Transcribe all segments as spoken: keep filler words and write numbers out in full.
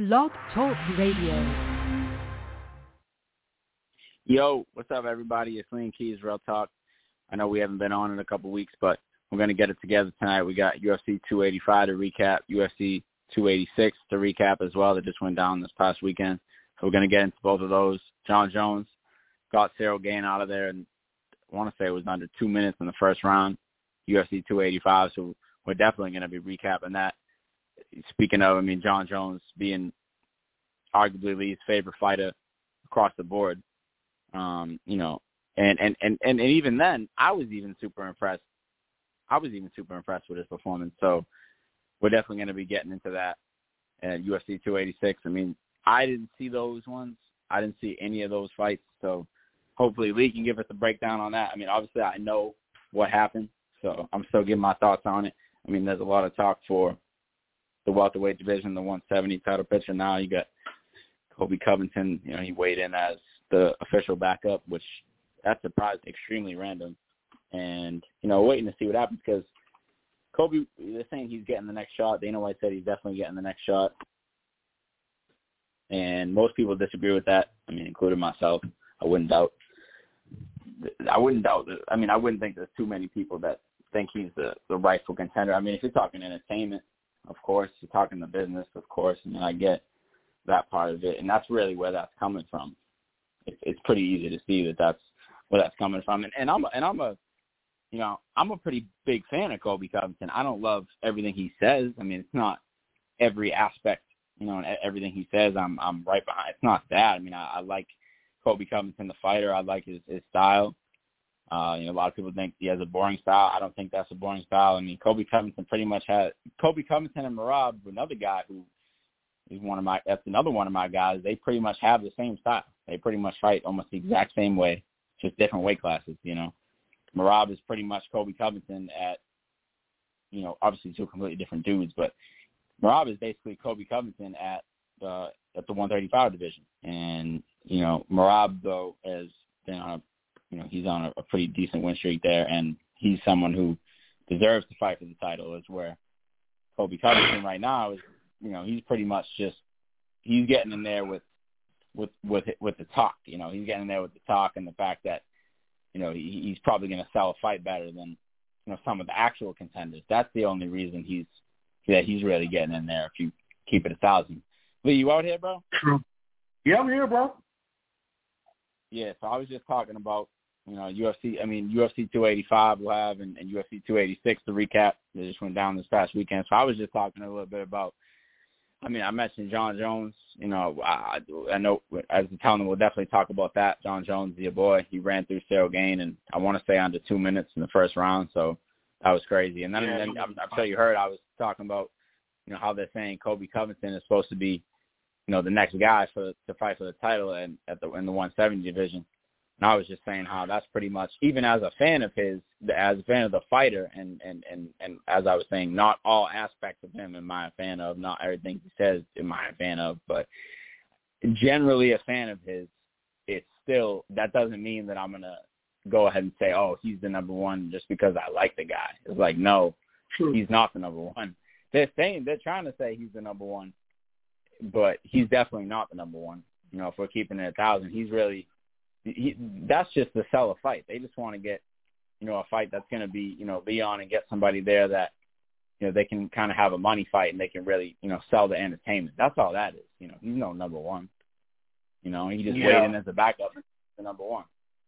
Blog Talk Radio. Yo, what's up, everybody? It's Lean Keys, Real Talk. I know we haven't been on in a couple weeks, but we're going to get it together tonight. We got U F C two eighty-five to recap, U F C two eighty-six to recap as well that just went down this past weekend. So we're going to get into both of those. Jon Jones got Ciryl Gane out of there, and I want to say it was under two minutes in the first round, U F C two eighty-five, so we're definitely going to be recapping that. Speaking of, I mean, Jon Jones being arguably Lee's favorite fighter across the board, um, you know, and, and, and, and even then, I was even super impressed. I was even super impressed with his performance. So we're definitely going to be getting into that at U F C two eighty-six. I mean, I didn't see those ones. I didn't see any of those fights. So hopefully Lee can give us a breakdown on that. I mean, obviously I know what happened, so I'm still giving my thoughts on it. I mean, there's a lot of talk for the welterweight division, the one seventy title picture now. You got Colby Covington, you know, he weighed in as the official backup, which that surprised extremely random. And, you know, waiting to see what happens because Colby, they're saying he's getting the next shot. Dana White said he's definitely getting the next shot. And most people disagree with that. I mean, including myself. I wouldn't doubt. I wouldn't doubt. I mean, I wouldn't think there's too many people that think he's the, the rightful contender. I mean, if you're talking entertainment, of course. You're talking the business, of course. I mean, I get that part of it. And that's really where that's coming from. It, it's pretty easy to see that that's where that's coming from. And, and I'm a, and I'm a, you know, I'm a pretty big fan of Colby Covington. I don't love everything he says. I mean, it's not every aspect, you know, and everything he says I'm I'm right behind. It's not that. I mean, I, I like Colby Covington, the fighter. I like his, his style. Uh, you know, a lot of people think he has a boring style. I don't think that's a boring style. I mean, Colby Covington pretty much had Colby Covington and Merab, another guy who is one of my. That's another one of my guys. They pretty much have the same style. They pretty much fight almost the exact same way, just different weight classes. You know, Merab is pretty much Colby Covington at, you know, obviously two completely different dudes, but Merab is basically Colby Covington at uh, at the one thirty-five division. And you know, Merab though has been on a You know, he's on a, a pretty decent win streak there, and he's someone who deserves to fight for the title. Is where Colby Covington right now is. You know, he's pretty much just he's getting in there with with with with the talk. You know, he's getting in there with the talk and the fact that you know he, he's probably going to sell a fight better than you know some of the actual contenders. That's the only reason he's that he's really getting in there. If you keep it a thousand, Lee, you out here, bro? True. Yeah, I'm here, bro. Yeah, so I was just talking about. You know, U F C, I mean, U F C two eighty-five we'll have and, and U F C two eighty-six to recap. They just went down this past weekend. So I was just talking a little bit about, I mean, I mentioned Jon Jones. You know, I, I know as the telling, we'll definitely talk about that. Jon Jones, your boy, he ran through Ciryl Gane, and I want to say under two minutes in the first round. So that was crazy. And then, yeah, then I'm, I'm sure you heard I was talking about, you know, how they're saying Colby Covington is supposed to be, you know, the next guy for to fight for the title and at the in the one seventy division. And I was just saying how that's pretty much, even as a fan of his, as a fan of the fighter, and, and, and, and as I was saying, not all aspects of him am I a fan of, not everything he says am I a fan of, but generally a fan of his, it's still, that doesn't mean that I'm going to go ahead and say, oh, he's the number one just because I like the guy. It's like, no, True. He's not the number one. They're saying, they're trying to say he's the number one, but he's definitely not the number one. You know, if we're keeping it a thousand, he's really, He, that's just to sell a fight. They just want to get, you know, a fight that's going to be, you know, Leon and get somebody there that, you know, they can kind of have a money fight and they can really, you know, sell the entertainment. That's all that is. You know, he's no number one. You know, he just yeah. weighed in as a backup to number one.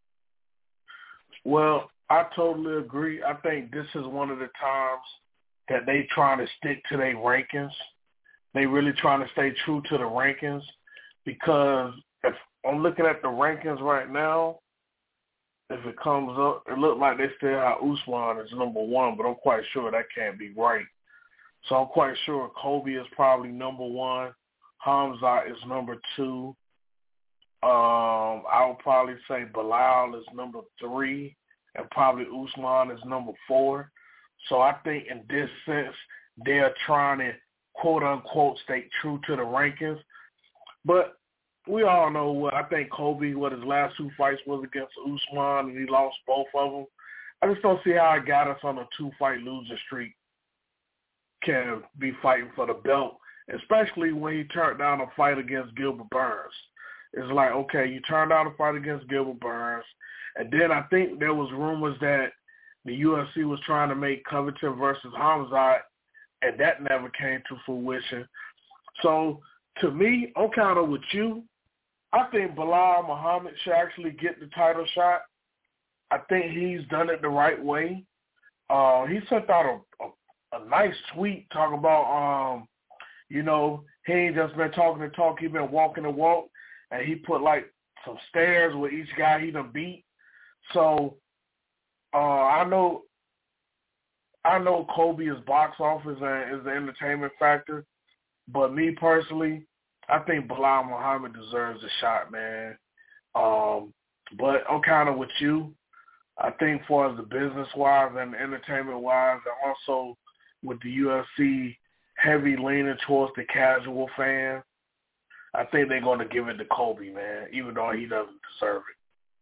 Well, I totally agree. I think this is one of the times that they trying to stick to their rankings. They really trying to stay true to the rankings because if I'm looking at the rankings right now. If it comes up, it looks like they still have Usman as number one, but I'm quite sure that can't be right. So I'm quite sure Colby is probably number one. Hamzat is number two. Um, I would probably say Bilal is number three, and probably Usman is number four. So I think in this sense, they're trying to, quote-unquote, stay true to the rankings. But we all know what I think Colby, what his last two fights was against Usman, and he lost both of them. I just don't see how it got us on a two-fight losing streak can be fighting for the belt especially when he turned down a fight against Gilbert Burns. It's like, okay, you turned down a fight against Gilbert Burns, and then I think there was rumors that the U F C was trying to make Covington versus Hamzat, and that never came to fruition. So, to me, I'm kind of with you. I think Belal Muhammad should actually get the title shot. I think he's done it the right way. Uh, he sent out a, a, a nice tweet talking about, um, you know, he ain't just been talking the talk, he been walking the walk, and he put, like, some stairs with each guy he done beat. So, uh, I know I know Kobe is box office and is the entertainment factor, but me personally, I think Belal Muhammad deserves a shot, man. Um, but I'm kind of with you. I think for as the business-wise and entertainment-wise, and also with the U F C heavy leaning towards the casual fan, I think they're going to give it to Kobe, man, even though he doesn't deserve it.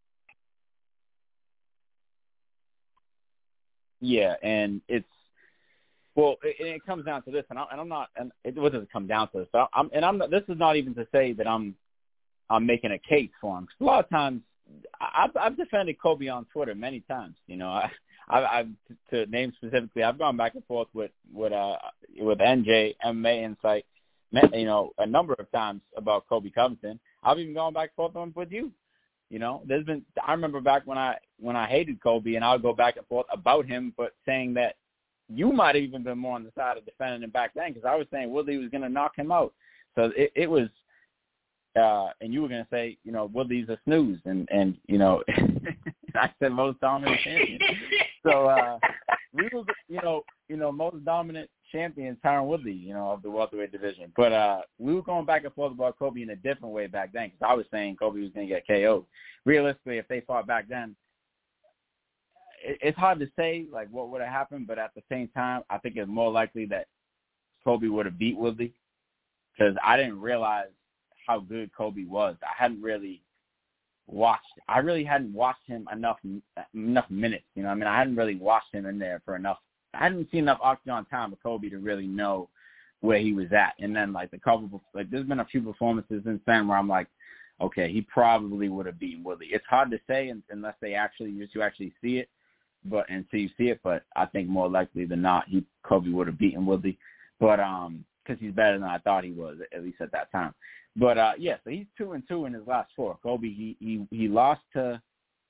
Yeah, and it's well, it, it comes down to this, and, I, and I'm not, and it doesn't come down to this. So I'm, and I'm. Not, this is not even to say that I'm, I'm making a case for him. Cause a lot of times, I've, I've defended Kobe on Twitter many times. You know, I, I, I've to name specifically, I've gone back and forth with with uh with N J M M A Insight, you know, a number of times about Kobe Covington. I've even gone back and forth with you. You know, there's been. I remember back when I when I hated Kobe, and I would go back and forth about him, but saying that you might have even been more on the side of defending him back then, because I was saying Woodley was going to knock him out. So it, it was, uh, and you were going to say, you know, Woodley's a snooze, and and you know, I said most dominant champion. So uh, we were, you know, you know, most dominant champion Tyron Woodley, you know, of the welterweight division. But uh, we were going back and forth about Kobe in a different way back then, because I was saying Kobe was going to get K O'd. Realistically, if they fought back then, it, it's hard to say, like, what would have happened. But at the same time, I think it's more likely that Kobe would have beat Woodley, because I didn't realize how good Kobe was. I hadn't really watched – I really hadn't watched him enough enough minutes. You know what I mean? I hadn't really watched him in there for enough – I hadn't seen enough octagon time with Kobe to really know where he was at. And then, like, the couple, like, there's been a few performances since then where I'm like, okay, he probably would have beaten Woodley. It's hard to say unless they actually, just you actually see it, but until you see it. But I think more likely than not, he Kobe would have beaten Woodley. But um, because he's better than I thought he was, at least at that time. But uh, yeah, so he's two and two in his last four. Kobe, he he he lost to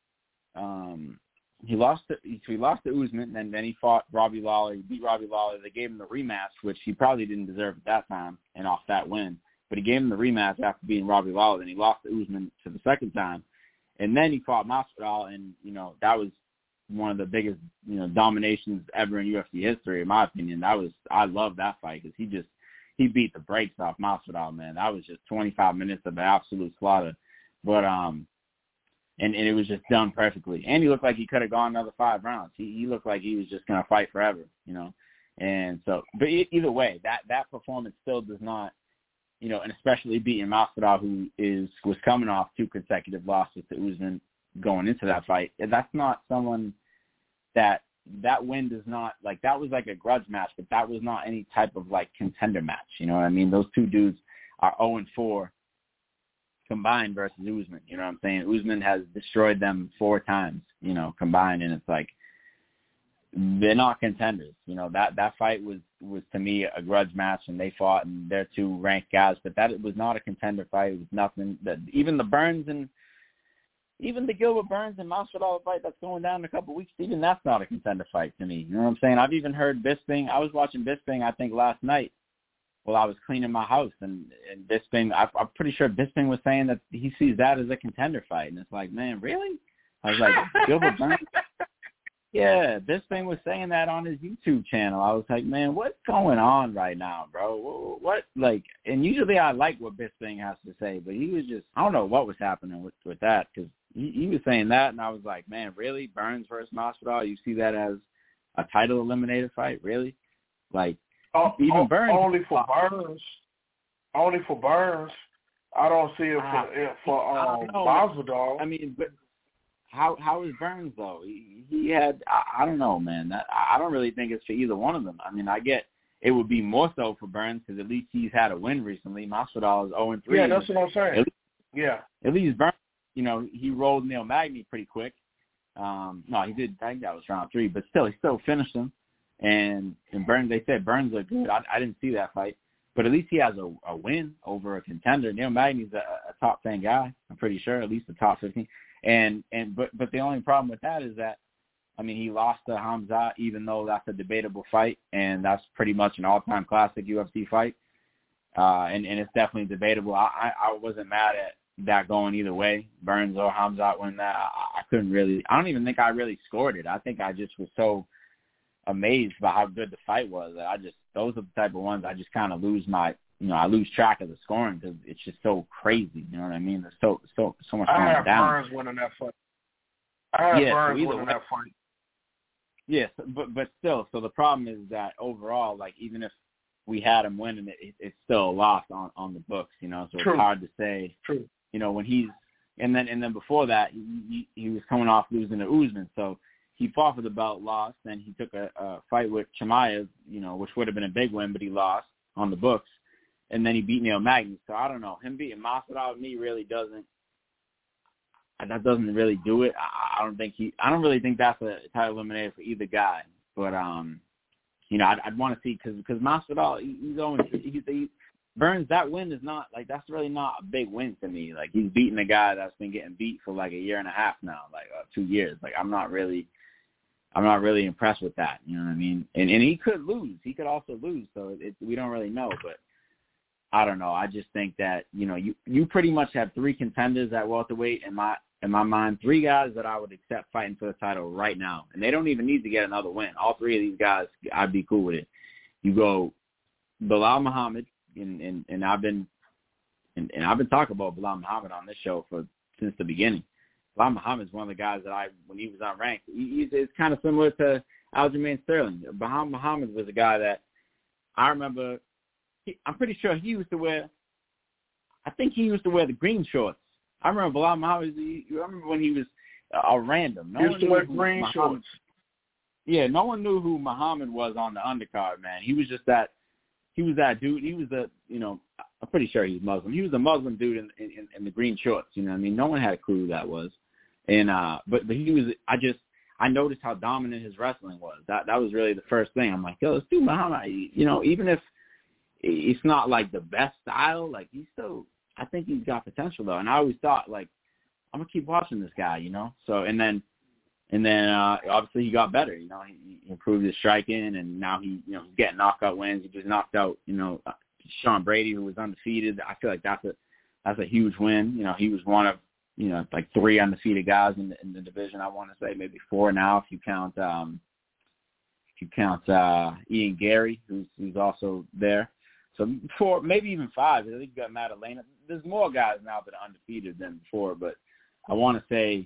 um. He lost to he lost to Usman, and then he fought Robbie Lawler. He beat Robbie Lawler. They gave him the rematch, which he probably didn't deserve at that time, and off that win. But he gave him the rematch after beating Robbie Lawler. Then he lost to Usman for the second time, and then he fought Masvidal, and you know that was one of the biggest you know dominations ever in U F C history, in my opinion. That was I love that fight because he just he beat the brakes off Masvidal, man. That was just twenty-five minutes of absolute slaughter. But um. And, and it was just done perfectly. And he looked like he could have gone another five rounds. He, he looked like he was just going to fight forever, you know. And so, but either way, that, that performance still does not, you know, and especially beating Masvidal, who is was coming off two consecutive losses to Usman going into that fight. And that's not someone that that win does not, like, that was like a grudge match, but that was not any type of, like, contender match. You know what I mean? Those two dudes are oh and four. Combined versus Usman, you know what I'm saying? Usman has destroyed them four times, you know, combined, and it's like they're not contenders. You know, that that fight was was to me a grudge match, and they fought, and they're two ranked guys, but that was not a contender fight. It was nothing. That even the Burns and even the Gilbert Burns and Masvidal fight that's going down in a couple of weeks, even that's not a contender fight to me. You know what I'm saying? I've even heard Bisping. I was watching Bisping, I think, last night. Well, I was cleaning my house, and, and Bisping, I, I'm pretty sure Bisping was saying that he sees that as a contender fight. And it's like, man, really? I was like, Gilbert Burns? Yeah, Bisping was saying that on his YouTube channel. I was like, man, what's going on right now, bro? What, like, and usually I like what Bisping has to say, but he was just, I don't know what was happening with, with that, because he, he was saying that, and I was like, man, really? Burns versus Masvidal? You see that as a title eliminator fight? Really? Like, Uh, Even Burns. Only for Burns. Only for Burns. I don't see it for uh, for um, Masvidal. I mean, but how how is Burns though? He, he had I, I don't know, man. That, I don't really think it's for either one of them. I mean, I get it would be more so for Burns because at least he's had a win recently. Masvidal is oh and three. Yeah, that's what I'm saying. At least, yeah. At least Burns, you know, he rolled Neil Magny pretty quick. Um, no, he did. I think that was round three, but still, he still finished him. And, and Burns, they said Burns looked good. I, I didn't see that fight. But at least he has a, a win over a contender. Neil Magny's a, a top ten guy, I'm pretty sure, at least the top fifteen. And and but but the only problem with that is that, I mean, he lost to Hamzat, even though that's a debatable fight, and that's pretty much an all-time classic U F C fight. Uh, and, and it's definitely debatable. I, I, I wasn't mad at that going either way. Burns or Hamzat win that. I, I couldn't really – I don't even think I really scored it. I think I just was so amazed by how good the fight was that I just – those are the type of ones I just kind of lose my – you know, I lose track of the scoring because it's just so crazy. You know what I mean? There's so so so much going I have down. Burns winning that fight. I have yeah, Burns so winning way, that fight. Yes, but but still, so the problem is that overall, like even if we had him winning it, it it's still a loss on, on the books. You know, so True. It's hard to say. True. You know, when he's and then and then before that, he, he, he was coming off losing to Usman, so he fought for the belt, lost. Then he took a, a fight with Chimaev, you know, which would have been a big win, but he lost on the books. And then he beat Neil Magny. So I don't know. Him beating Masvidal with me really doesn't. That doesn't really do it. I, I don't think he. I don't really think that's a title eliminator for either guy. But um, you know, I'd, I'd want to see because because Masvidal he, he's going. He's, he, Burns, that win is not like that's really not a big win to me. Like he's beating a guy that's been getting beat for like a year and a half now, like uh, two years. Like I'm not really. I'm not really impressed with that. You know what I mean? And and he could lose. He could also lose. So it, we don't really know, but. I don't know. I just think that, you know, you, you pretty much have three contenders at welterweight in my in my mind, three guys that I would accept fighting for the title right now. And they don't even need to get another win. All three of these guys, I'd be cool with it. You go Belal Muhammad, and, and, and I've been and, and I've been talking about Belal Muhammad on this show for since the beginning. Belal Muhammad is one of the guys that I, when he was unranked, he, he's it's kind of similar to Aljamain Sterling. Belal Muhammad was a guy that I remember. He, I'm pretty sure he used to wear. I think he used to wear the green shorts. I remember Belal Muhammad. You remember when he was a random? No he used to wear green Muhammad, shorts. Yeah, no one knew who Muhammad was on the undercard. Man, he was just that. He was that dude. He was a. You know, I'm pretty sure he was Muslim. He was a Muslim dude in, in, in the green shorts. You know what I mean? No one had a clue who that was. And uh, but but he was. I just. I noticed how dominant his wrestling was. That that was really the first thing. I'm like, yo, let's do Muhammad. You know, even if. It's not like the best style. Like he's still, I think he's got potential though. And I always thought like, I'm gonna keep watching this guy, you know. So and then, and then uh, obviously he got better. You know, he, he improved his striking, and now he, you know, he's getting knockout wins. He just knocked out, you know, Sean Brady, who was undefeated. I feel like that's a that's a huge win. You know, he was one of, you know, like three undefeated guys in the, in the division. I want to say maybe four now if you count um, if you count uh, Ian Gary, who's who's also there. So four, maybe even five. I think you got Madalena. There's more guys now that are undefeated than before, but I want to say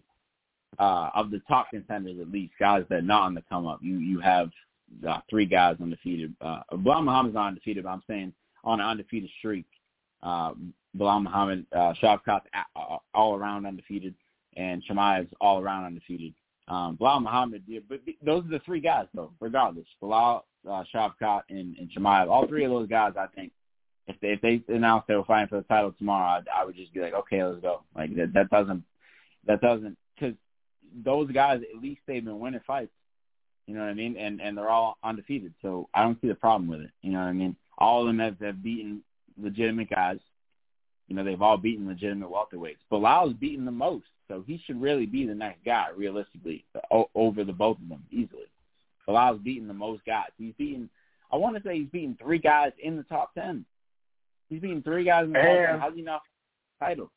uh, of the top contenders, at least guys that are not on the come up, you you have uh, three guys undefeated. Uh, Belal Muhammad's not undefeated, but I'm saying on an undefeated streak. Uh, Belal Muhammad, uh, Shavkat's all around undefeated, and Chimaev's all around undefeated. Um, Belal Muhammad, yeah, but those are the three guys though, regardless. Belal, uh, Shavkat, and, and Chimaev. All three of those guys, I think, if they, if they announced they were fighting for the title tomorrow, I, I would just be like, okay, let's go. Like that, that doesn't, that doesn't, because those guys, at least they've been winning fights. You know what I mean? And and they're all undefeated, so I don't see the problem with it. You know what I mean? All of them have, have beaten legitimate guys. You know, they've all beaten legitimate welterweights. Belal's beaten the most, so he should really be the next guy, realistically, o- over the both of them easily. Belal's beaten the most guys. He's beaten, I want to say he's beaten three guys in the top ten. He's beaten three guys in the top ten. How's he not title?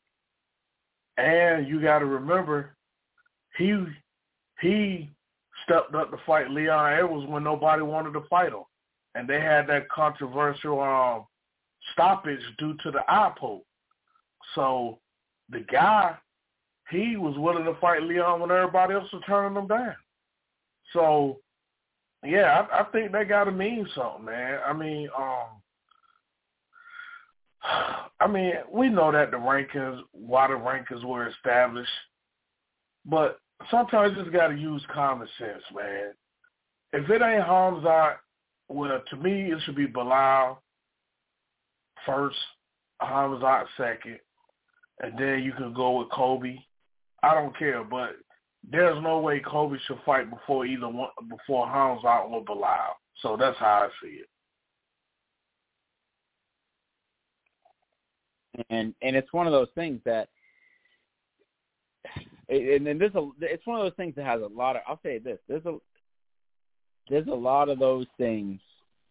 And you got to remember, he he stepped up to fight Leon Edwards when nobody wanted to fight him, and they had that controversial um, stoppage due to the eye poke. So the guy, he was willing to fight Leon when everybody else was turning him down. So, yeah, I, I think that got to mean something, man. I mean, um, I mean, we know that the rankings, why the rankings were established, but sometimes you just got to use common sense, man. If it ain't Hamzat well, to me, it should be Bilal first, Hamzat second, and then you can go with Kobe. I don't care, but there's no way Kobe should fight before either one, before Hamzat or Bilal. So that's how I see it. And and it's one of those things that, and, and there's a, it's one of those things that has a lot of. I'll say this: there's a there's a lot of those things.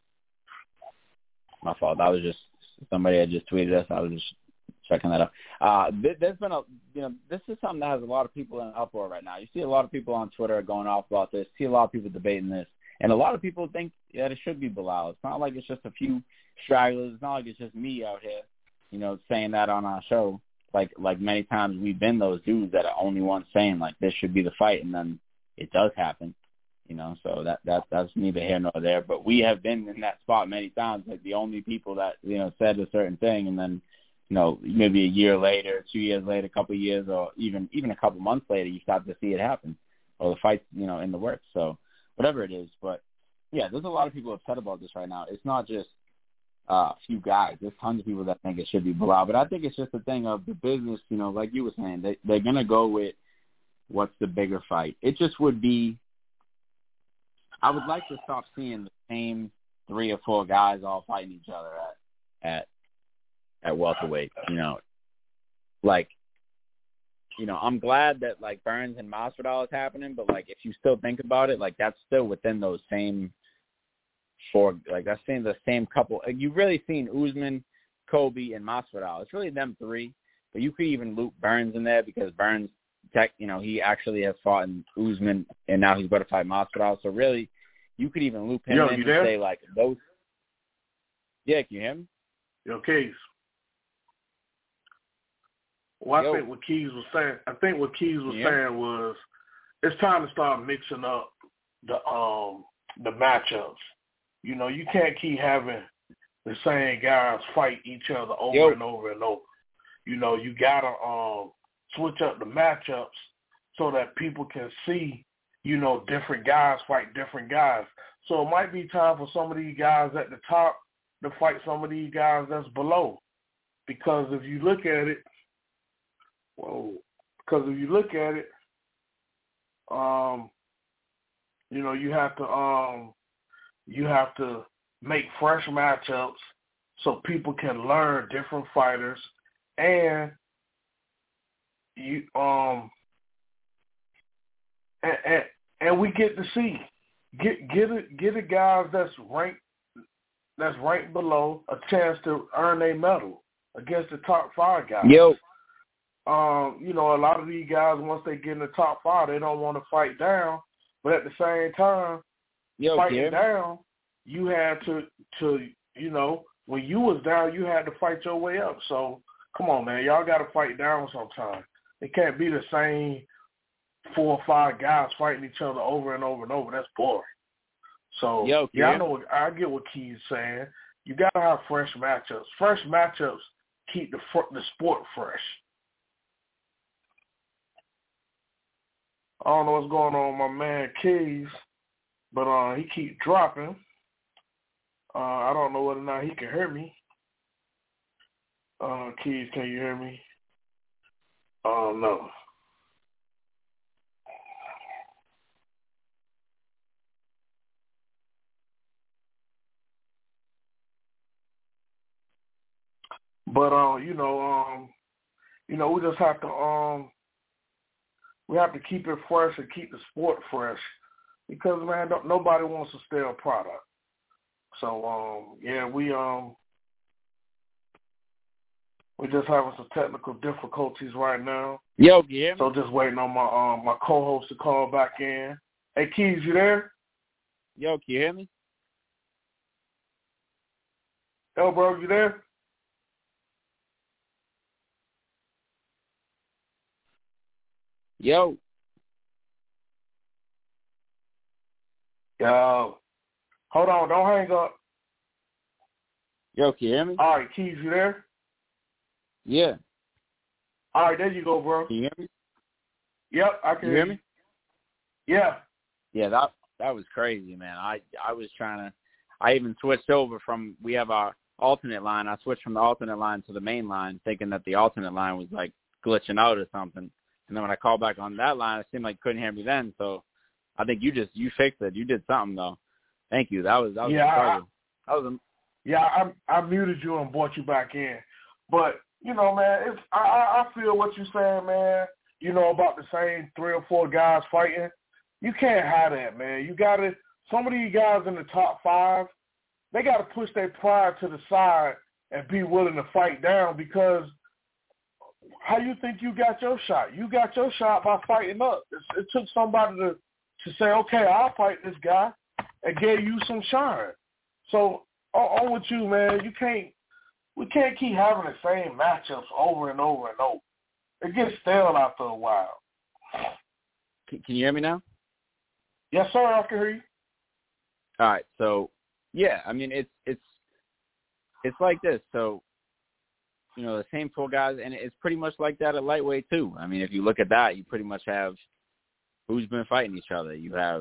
My fault. I was just somebody had just tweeted us. I was just checking that out. Uh, there's been a, you know, this is something that has a lot of people in uproar right now. You see a lot of people on Twitter going off about this. See a lot of people debating this, and a lot of people think that it should be Bilal. It's not like it's just a few stragglers. It's not like it's just me out here, you know, saying that on our show. Like like many times we've been those dudes that are only ones saying like this should be the fight, and then it does happen. You know, so that, that that's neither here nor there. But we have been in that spot many times, like the only people that, you know, said a certain thing, and then, you know, maybe a year later, two years later, a couple of years, or even even a couple months later, you start to see it happen, or the fight's, you know, in the works. So whatever it is. But, yeah, there's a lot of people upset about this right now. It's not just uh, a few guys. There's tons of people that think it should be Bilal. But I think it's just a thing of the business, you know, like you were saying. They, they're going to go with what's the bigger fight. It just would be, I would like to stop seeing the same three or four guys all fighting each other at at at welterweight. You know, like, you know, I'm glad that like Burns and Masvidal is happening, but like if you still think about it, like that's still within those same four. Like that's saying the same couple. Like, you've really seen Usman, Kobe, and Masvidal. It's really them three, but you could even loop Burns in there because Burns, tech, you know, he actually has fought in Usman, and now he's about to fight Masvidal. So really, you could even loop him Yo, in and there? say like those. Yeah, can you hear me? Yo, Keys. Well, I Yo. think what Keys was saying, I think what Keys was Yeah. saying was, it's time to start mixing up the um the matchups. You know, you can't keep having the same guys fight each other over Yo. and over and over. You know, you gotta um switch up the matchups so that people can see, you know, different guys fight different guys. So it might be time for some of these guys at the top to fight some of these guys that's below. Because if you look at it, whoa, because if you look at it, um, you know, you have to um, you have to make fresh matchups so people can learn different fighters, and you um, and, and, and we get to see get get it get the guys that's ranked that's ranked below a chance to earn a medal against the top five guys. Yo. Um, you know, a lot of these guys, once they get in the top five, they don't want to fight down. But at the same time, Yo, fighting kid. down, you had to, to, you know, when you was down, you had to fight your way up. So, come on, man. Y'all got to fight down sometime. It can't be the same four or five guys fighting each other over and over and over. That's boring. So, Yo, yeah, I kid. know. What, I get what Key's saying. You got to have fresh matchups. Fresh matchups keep the the sport fresh. I don't know what's going on with my man Keys, but uh, he keep dropping. Uh, I don't know whether or not he can hear me. Uh, Keys, can you hear me? Oh, uh, no. But uh, you know, um, you know, we just have to um, we have to keep it fresh and keep the sport fresh, because man, don't, nobody wants a stale product. So um, yeah, we um, we're just having some technical difficulties right now. Yo, can you hear me? So just waiting on my um my co-host to call back in. Hey, Keys, you there? Yo, can you hear me? Yo, bro, you there? Yo. Yo. Hold on, don't hang up. Yo, can you hear me? All right, Keys, you there? Yeah. All right, there you go, bro. Can you hear me? Yep, I can Can you hear me? Yeah. Yeah, that that was crazy, man. I I was trying to I even switched over from we have our alternate line. I switched from the alternate line to the main line, thinking that the alternate line was like glitching out or something. And then when I called back on that line, it seemed like you couldn't hear me then. So I think you just you fixed it. You did something though. Thank you. That was that was yeah, a struggle. I, that was a, yeah. I I muted you and brought you back in, but you know, man, it's I I feel what you're saying, man. You know about the same three or four guys fighting. You can't have that, man. You got to. Some of these guys in the top five, they got to push their pride to the side and be willing to fight down, because how you think you got your shot? You got your shot by fighting up. It, it took somebody to, to say, okay, I'll fight this guy, and gave you some shine. So on, on with you, man. You can't. We can't keep having the same matchups over and over and over. It gets stale after a while. Can, can you hear me now? Yes, sir. I can hear you. All right, so yeah, I mean it's it's it's like this. So you know the same four guys, and it's pretty much like that at lightweight too. I mean, if you look at that, you pretty much have who's been fighting each other. You have,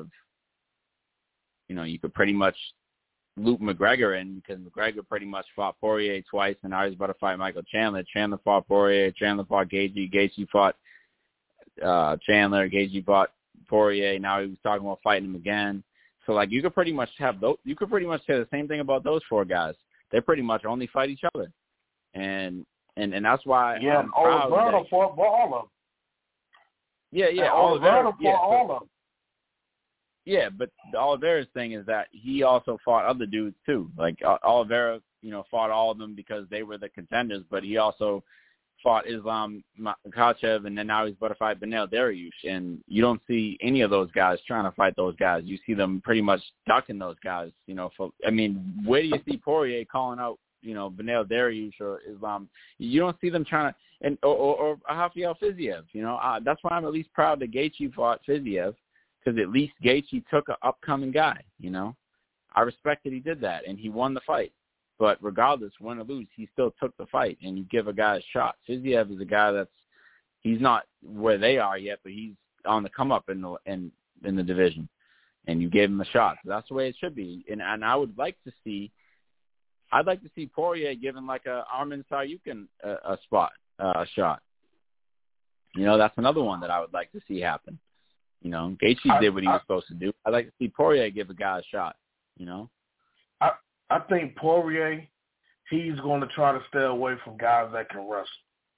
you know, you could pretty much loop McGregor in, because McGregor pretty much fought Poirier twice, and now he's about to fight Michael Chandler. Chandler fought Poirier. Chandler fought Gaethje. Gaethje fought uh, Chandler. Gaethje fought Poirier. Now he was talking about fighting him again. So, like, you could pretty much have those. You could pretty much say the same thing about those four guys. They pretty much only fight each other, and and, and that's why yeah, I'm proud Oliveira that, fought all of them. Yeah, yeah, and Oliveira Oliveira fought yeah, all so, of them. Yeah, but the Oliveira's thing is that he also fought other dudes too. Like Oliveira, you know, fought all of them because they were the contenders, but he also fought Islam Makhachev, and then now he's about to fight Beneil Dariush. And you don't see any of those guys trying to fight those guys. You see them pretty much ducking those guys. You know, for I mean, where do you see Poirier calling out, you know, Beneil Dariush or Islam? You don't see them trying to, and or, or, or Rafael Fiziev. You know, uh, that's why I'm at least proud that Gaethje fought Fiziev, because at least Gaethje took an upcoming guy. You know, I respect that he did that, and he won the fight. But regardless, win or lose, he still took the fight, and you give a guy a shot. Fiziev is a guy that's he's not where they are yet, but he's on the come up in the in in the division, and you gave him a shot. So that's the way it should be. And and I would like to see, I'd like to see Poirier given like a Arman Saryukin a, a spot uh, a shot. You know, that's another one that I would like to see happen. You know, Gaethje did what he was supposed to do. I'd like to see Poirier give a guy a shot. You know. I I think Poirier, he's going to try to stay away from guys that can wrestle.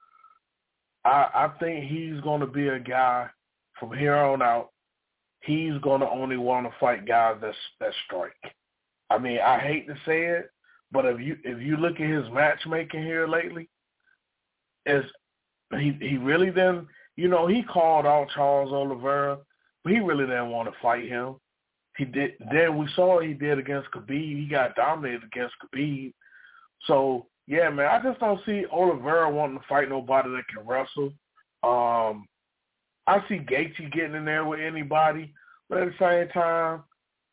I I think he's going to be a guy from here on out. He's going to only want to fight guys that that strike. I mean, I hate to say it, but if you if you look at his matchmaking here lately, is he he really didn't. You know, he called out Charles Oliveira, but he really didn't want to fight him. He did. Then we saw what he did against Khabib. He got dominated against Khabib. So yeah, man, I just don't see Oliveira wanting to fight nobody that can wrestle. Um, I see Gaethje getting in there with anybody, but at the same time,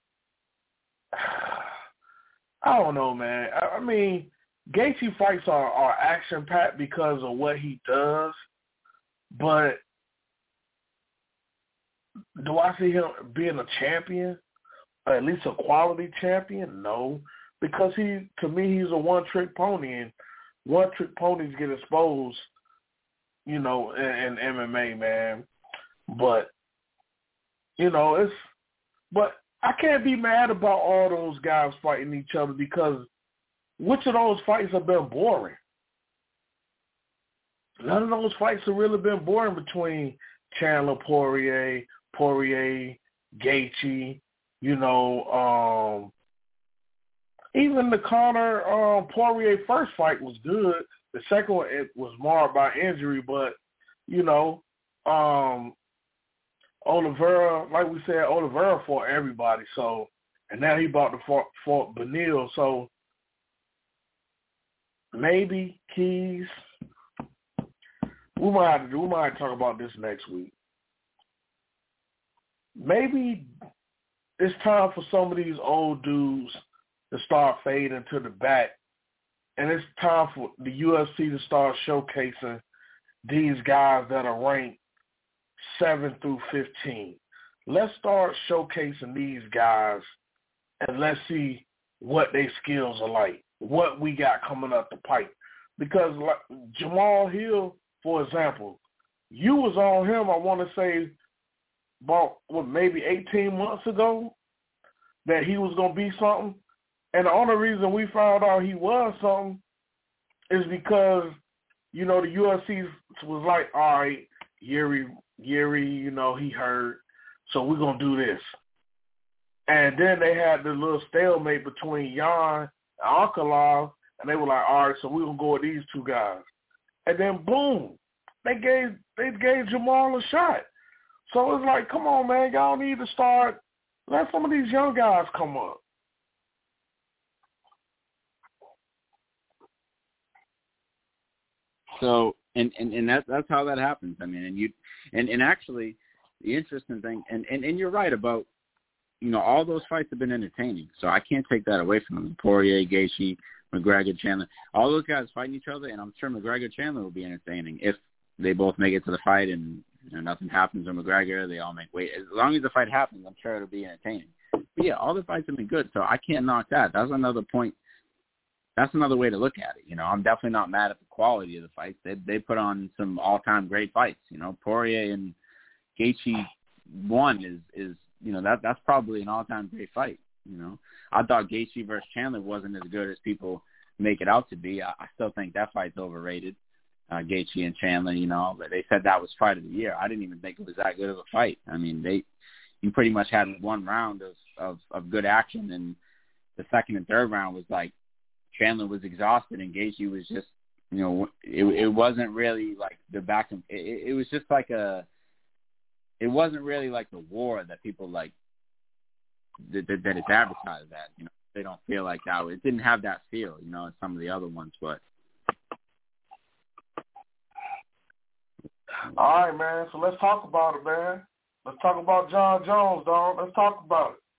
I don't know, man. I, I mean, Gaethje fights are, are action packed because of what he does, but do I see him being a champion? Or at least a quality champion? No, because he, to me, he's a one-trick pony, and one-trick ponies get exposed, you know, in, in M M A, man. But you know, it's but I can't be mad about all those guys fighting each other, because which of those fights have been boring? None of those fights have really been boring between Chandler, Poirier, Poirier, Gaethje. You know, um, even the Conor um, Poirier first fight was good. The second one, it was marred by injury, but, you know, um, Oliveira, like we said, Oliveira fought everybody. So, and now he about to fought, fought Beneil. So maybe Keys, we might have to do, we might have to talk about this next week. Maybe it's time for some of these old dudes to start fading to the back, and it's time for the U F C to start showcasing these guys that are ranked seven through fifteen. Let's start showcasing these guys, and let's see what their skills are like, what we got coming up the pipe. Because like Jamal Hill, for example, you was on him, I want to say, about what, maybe eighteen months ago, that he was going to be something. And the only reason we found out he was something is because, you know, the U F C was like, all right, Yuri, Yuri, you know, he hurt, so we're going to do this. And then they had the little stalemate between Jan and Ankalaev, and they were like, all right, so we're going to go with these two guys. And then, boom, they gave they gave Jamal a shot. So it's like, come on, man, y'all need to start, let some of these young guys come up. So, and, and, and that's, that's how that happens. I mean, and you, and, and actually the interesting thing, and, and, and you're right about, you know, all those fights have been entertaining. So I can't take that away from them. Poirier, Gaethje, McGregor, Chandler, all those guys fighting each other, and I'm sure McGregor, Chandler will be entertaining if they both make it to the fight and, you know, nothing happens to McGregor. They all make weight. As long as the fight happens, I'm sure it'll be entertaining. But yeah, all the fights have been good, so I can't knock that. That's another point. That's another way to look at it. You know, I'm definitely not mad at the quality of the fights. They they put on some all-time great fights. You know, Poirier and Gaethje one is is you know that that's probably an all-time great fight. You know, I thought Gaethje versus Chandler wasn't as good as people make it out to be. I, I still think that fight's overrated. Uh, Gaethje and Chandler, you know, but they said that was fight of the year. I didn't even think it was that good of a fight. I mean, they you pretty much had one round of of, of good action, and the second and third round was like Chandler was exhausted and Gaethje was just, you know, it, it wasn't really like the back and it, it was just like a, it wasn't really like the war that people like that, that, that it's advertised at. You know, they don't feel like that. It didn't have that feel, you know, as some of the other ones, but. All right, man. So let's talk about it, man. Let's talk about Jon Jones, dog. Let's talk about it.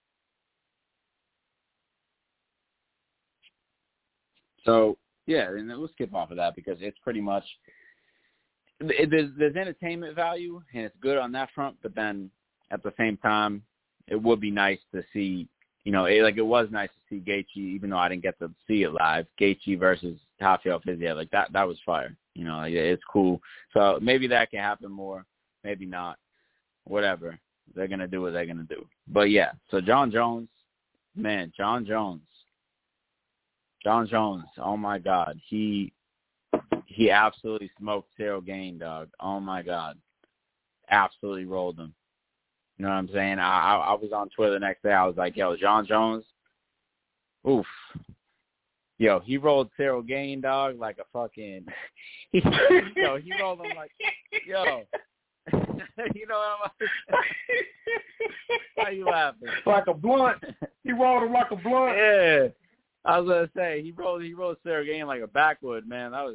So, yeah, and we'll skip off of that because it's pretty much it, there's, there's entertainment value, and it's good on that front, but then at the same time, it would be nice to see, you know, it, like it was nice to see Gaethje, even though I didn't get to see it live, Gaethje versus Rafael Fiziev, like that, that was fire. You know, like, it's cool. So maybe that can happen more, maybe not, whatever. They're going to do what they're going to do. But, yeah, so Jon Jones, man, Jon Jones. Jon Jones, oh, my God. He he absolutely smoked Cyril Gane, dog. Oh, my God. Absolutely rolled him. You know what I'm saying? I, I, I was on Twitter the next day. I was like, yo, Jon Jones, oof. Yo, he rolled Cyril Gane, dog, like a fucking – he, yo, he rolled him like – yo. You know what I'm like? Why you laughing? Like a blunt. He rolled him like a blunt. Yeah. I was gonna say he rolled he rolled Cyril Gane like a backwood, man. That was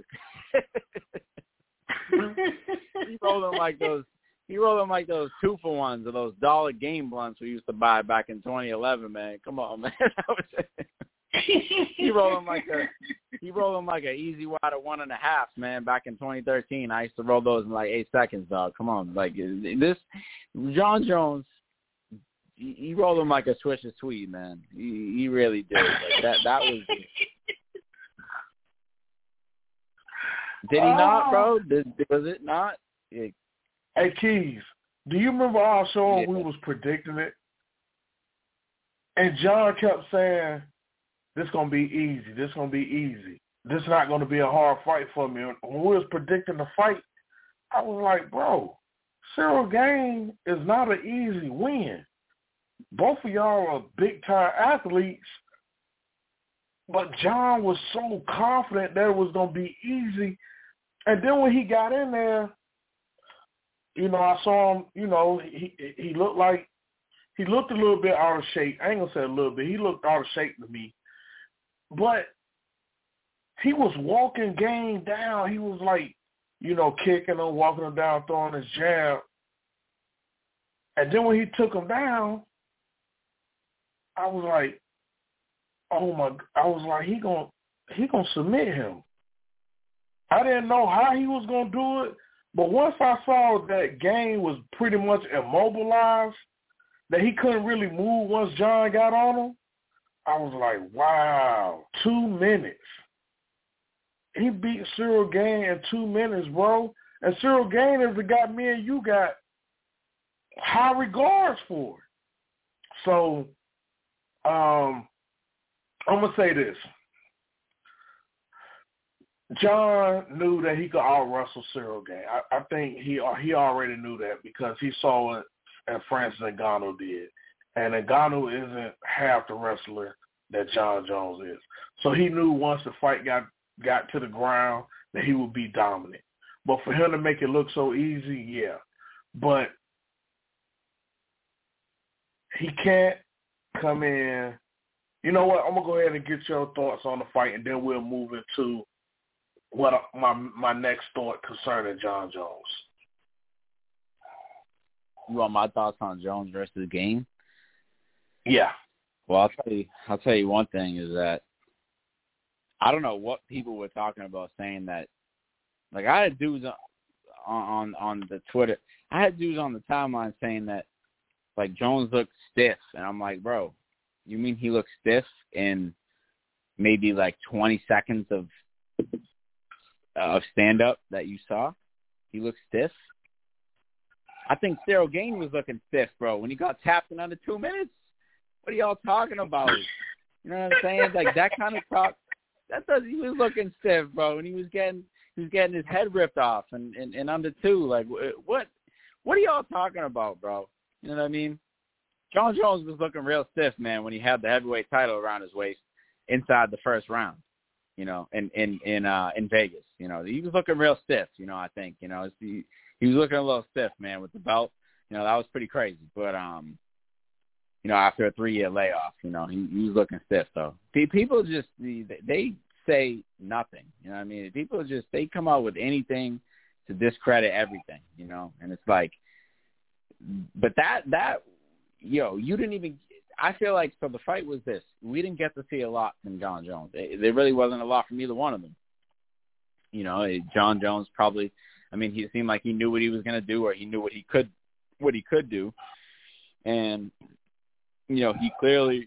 he rolled him like those he rolled him like those two for ones or those dollar game blunts we used to buy back in twenty eleven, man. Come on, man. That was, he rolled him like a he rolled him like an easy wide of one and a half, man. Back in twenty thirteen, I used to roll those in like eight seconds, dog. Come on, like this Jon Jones. He, he rolled him like a Swisher Sweet, man. He, he really did. Like that. That was. Did he oh. not, bro? Did, was it not? Yeah. Hey, Keys, do you remember our show yeah. we was predicting it? And John kept saying, "This gonna be easy. This gonna be easy. This not gonna be a hard fight for me." When we was predicting the fight, I was like, "Bro, Cyril Gane is not an easy win. Both of y'all are big-time athletes, but John was so confident that it was going to be easy. And then when he got in there, you know, I saw him, you know, he he looked like, he looked a little bit out of shape. I ain't going to say a little bit. He looked out of shape to me. But he was walking Gane down. He was like, you know, kicking him, walking him down, throwing his jab. And then when he took him down, I was like, oh my! I was like, he gonna he gonna submit him. I didn't know how he was gonna do it, but once I saw that Gane was pretty much immobilized, that he couldn't really move once John got on him, I was like, wow, two minutes. He beat Cyril Gane in two minutes, bro. And Cyril Gane is the guy me and you got high regards for. So, um, I'm going to say this. John knew that he could out-wrestle Cyril Gane. I, I think he he already knew that because he saw it and Francis Ngannou did. And Ngannou isn't half the wrestler that John Jones is. So he knew once the fight got, got to the ground that he would be dominant. But for him to make it look so easy, yeah. But he can't come in. You know what? I'm going to go ahead and get your thoughts on the fight, and then we'll move into what my my next thought concerning John Jones. You want my thoughts on Jones versus Gane? Yeah. Well, I'll tell you. I'll tell you one thing is that I don't know what people were talking about saying that. Like I had dudes on on on the Twitter. I had dudes on the timeline saying that like Jones looked stiff, and I'm like, bro, you mean he looked stiff in maybe like twenty seconds of of stand up that you saw? He looked stiff. I think Cyril Gane was looking stiff, bro, when he got tapped in under two minutes. What are y'all talking about? You know what I'm saying? Like that kind of talk. That does. He was looking stiff, bro, and he was getting he was getting his head ripped off and in, in, in under two. Like what? What are y'all talking about, bro? You know what I mean? John Jones was looking real stiff, man, when he had the heavyweight title around his waist inside the first round. You know, in in in uh, in Vegas. You know, he was looking real stiff. You know, I think. You know, he he was looking a little stiff, man, with the belt. You know, that was pretty crazy. But um. You know, after a three-year layoff, you know, he, he was looking stiff, though. People just, they say nothing. You know what I mean? People just, they come out with anything to discredit everything, you know? And it's like, but that, that, yo, you didn't even, I feel like, so the fight was this. We didn't get to see a lot from John Jones. There really wasn't a lot from either one of them. You know, John Jones probably, I mean, he seemed like he knew what he was going to do or he knew what he could, what he could do. And, you know, he clearly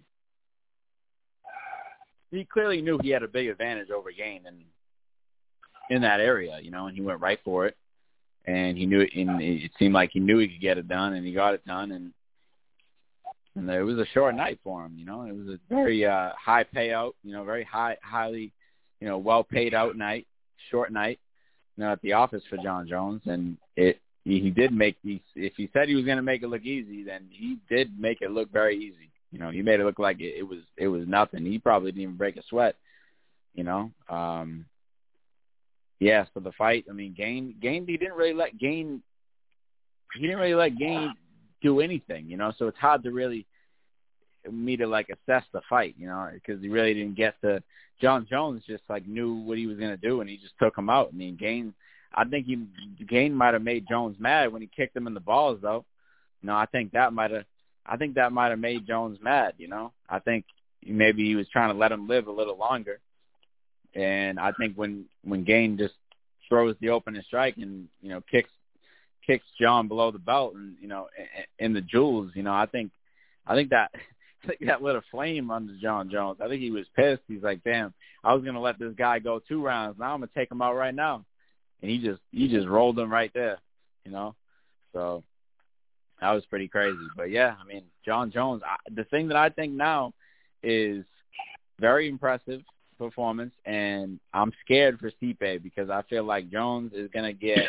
he clearly knew he had a big advantage over Gane in in that area, you know, and he went right for it. And he knew it, and it seemed like he knew he could get it done, and he got it done. And and it was a short night for him, you know. It was a very uh, high payout, you know, very high, highly, you know, well paid out night, short night, you know, at the office for John Jones, and it. He did make these. If he said he was going to make it look easy, then he did make it look very easy. You know, he made it look like it, it was it was nothing. He probably didn't even break a sweat. You know, um, yeah. So the fight. I mean, Gane. Gane. He didn't really let Gane. He didn't really let Gane do anything. You know, so it's hard to really me to like assess the fight. You know, because he really didn't get to. John Jones just like knew what he was going to do, and he just took him out. I mean, Gane. I think he Gane might have made Jones mad when he kicked him in the balls, though. You know, I think that might have, I think that might have made Jones mad. You know, I think maybe he was trying to let him live a little longer. And I think when when Gane just throws the opening strike and you know kicks kicks John below the belt and you know in the jewels, you know, I think I think that I think that lit a flame under John Jones. I think he was pissed. He's like, damn, I was gonna let this guy go two rounds. Now I'm gonna take him out right now. And he just he just rolled him right there, you know. So that was pretty crazy. But, yeah, I mean, John Jones, I, the thing that I think now is very impressive performance, and I'm scared for Stipe because I feel like Jones is going to get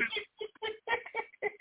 –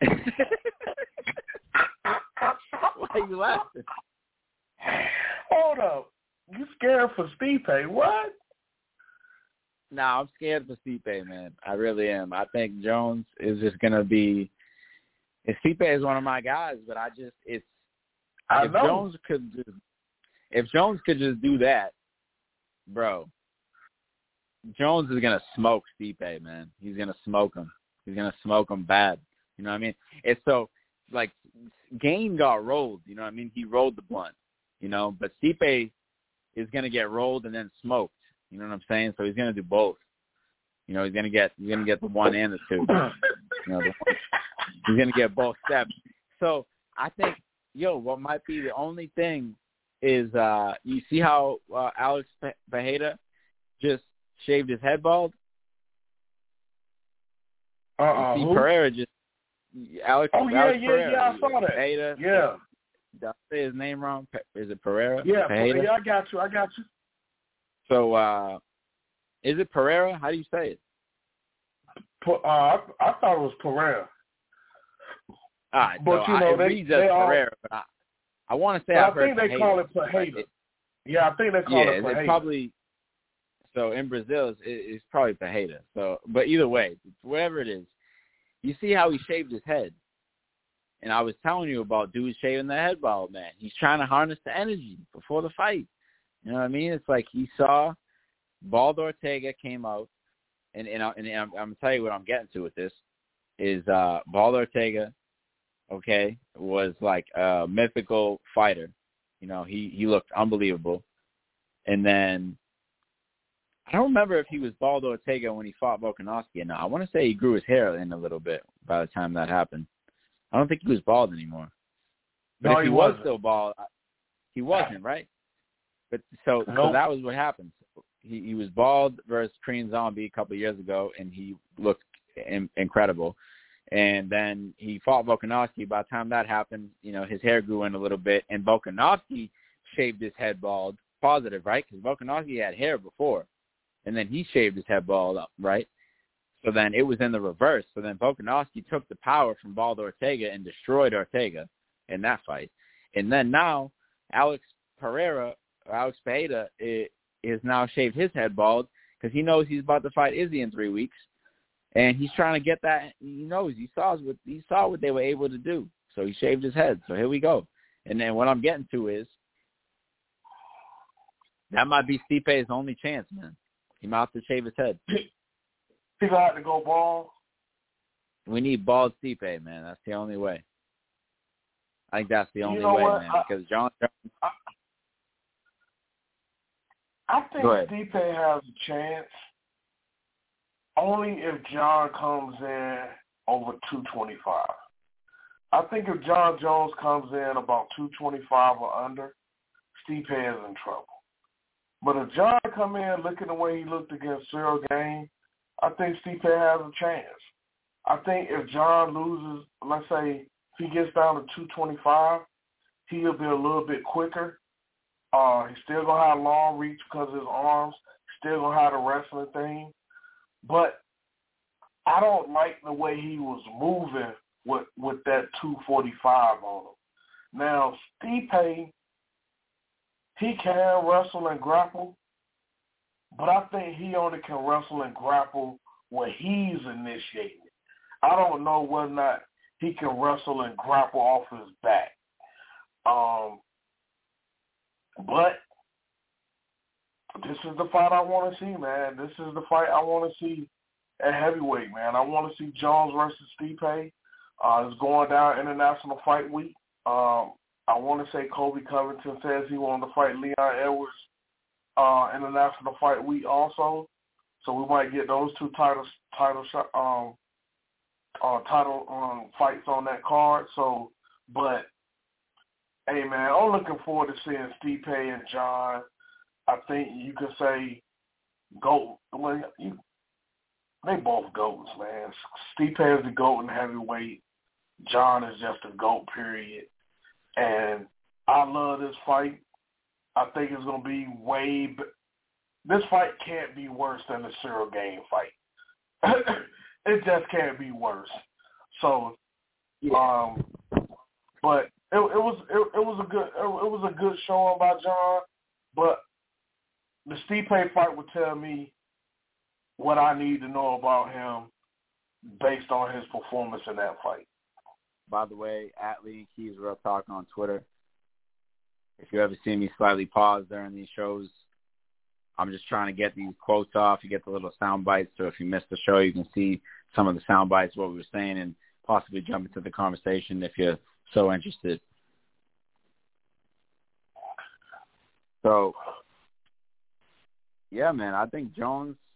Why are you laughing? Hold up. You scared for Stipe? What? No, nah, I'm scared for Stipe, man. I really am. I think Jones is just gonna be. Stipe is one of my guys, but I just it's. I if know. Jones could just, if Jones could just do that, bro. Jones is gonna smoke Stipe, man. He's gonna smoke him. He's gonna smoke him bad. You know what I mean? It's so like Gane got rolled. You know what I mean? He rolled the blunt. You know, but Stipe is gonna get rolled and then smoked. You know what I'm saying? So he's gonna do both. You know, he's gonna get he's gonna get the one and the two. You know, the one, he's gonna get both steps. So I think, yo, what might be the only thing is uh, you see how uh, Alex Pereira just shaved his head bald? Uh-uh. You see Who? Pereira just Alex. Oh yeah, Alex yeah, Pereira, yeah. I saw that. Pereira, Yeah. Did I say his name wrong? Is it Pereira? Yeah, Pereira? yeah. I got you. I got you. So, uh, is it Pereira? How do you say it? Uh, I, I thought it was Pereira. All right, but so you know, I, it they, reads as they Pereira, all, but I, I want to say I I've heard think they Pereira, call it Pereira. it, yeah, I think they call yeah, it Pereira. it's probably so in Brazil it's, it's probably Pereira. So, but either way, whatever it is, you see how he shaved his head, and I was telling you about dudes shaving their head bald, man. He's trying to harness the energy before the fight. You know what I mean? It's like he saw Bald Ortega came out, and and, I, and I'm, I'm gonna tell you what I'm getting to with this is uh, Bald Ortega. Okay, was like a mythical fighter. You know, he, he looked unbelievable. And then I don't remember if he was Bald Ortega when he fought Volkanovski or not. I want to say he grew his hair in a little bit by the time that happened. I don't think he was bald anymore. But no, if he, he was wasn't. still bald, he wasn't, right? But so, nope. so that was what happened. He, he was bald versus Korean Zombie a couple of years ago, and he looked in, incredible. And then he fought Volkanovski. By the time that happened, you know, his hair grew in a little bit, and Volkanovski shaved his head bald. Positive, right? Because Volkanovski had hair before, and then he shaved his head bald up, right? So then it was in the reverse. So then Volkanovski took the power from Bald Ortega and destroyed Ortega in that fight. And then now Alex Pereira, or Alex Pereira, is now shaved his head bald because he knows he's about to fight Izzy in three weeks. And he's trying to get that. He knows he saw what he saw what they were able to do. So he shaved his head. So here we go. And then what I'm getting to is that might be Stipe's only chance, man. He might have to shave his head. He's gonna have to go bald. We need bald Stipe, man. That's the only way. I think that's the only you know way, what? man. I, because John Jones. I, I think Stipe has a chance. Only if John comes in over two twenty-five. I think if John Jones comes in about two twenty-five or under, Stipe is in trouble. But if John come in looking the way he looked against Cyril Gane, I think Stipe has a chance. I think if John loses, let's say if he gets down to two twenty-five, he'll be a little bit quicker. Uh, he's still going to have long reach because of his arms. Still going to have the wrestling thing. But I don't like the way he was moving with with that two forty-five on him. Now, Stipe, he can wrestle and grapple, but I think he only can wrestle and grapple when he's initiating it. I don't know whether or not he can wrestle and grapple off his back. Um, but this is the fight I want to see, man. This is the fight I want to see at heavyweight, man. I want to see Jones versus Stipe. Uh, it's going down International Fight Week. Um, I want to say Kobe Covington says he wanted to fight Leon Edwards uh, International Fight Week also. So we might get those two title title um, uh, title um, fights on that card. So, but hey, man, I'm looking forward to seeing Stipe and John. I think you could say GOAT. Well, you, they both GOATs, man. Stipe is the GOAT in heavyweight. John is just a GOAT, period. And I love this fight. I think it's going to be way b- – this fight can't be worse than the Cyril Gane fight. It just can't be worse. So, um, but it, it was it, it was a good it, it was a good showing by John. But the Stipe fight would tell me what I need to know about him based on his performance in that fight. By the way, at Lee and Keys Real Talk on Twitter. If you ever see me slightly pause during these shows, I'm just trying to get these quotes off. You get the little sound bites, so if you missed the show, you can see some of the sound bites, what we were saying, and possibly jump into the conversation if you're so interested. So, yeah, man, I think Jones –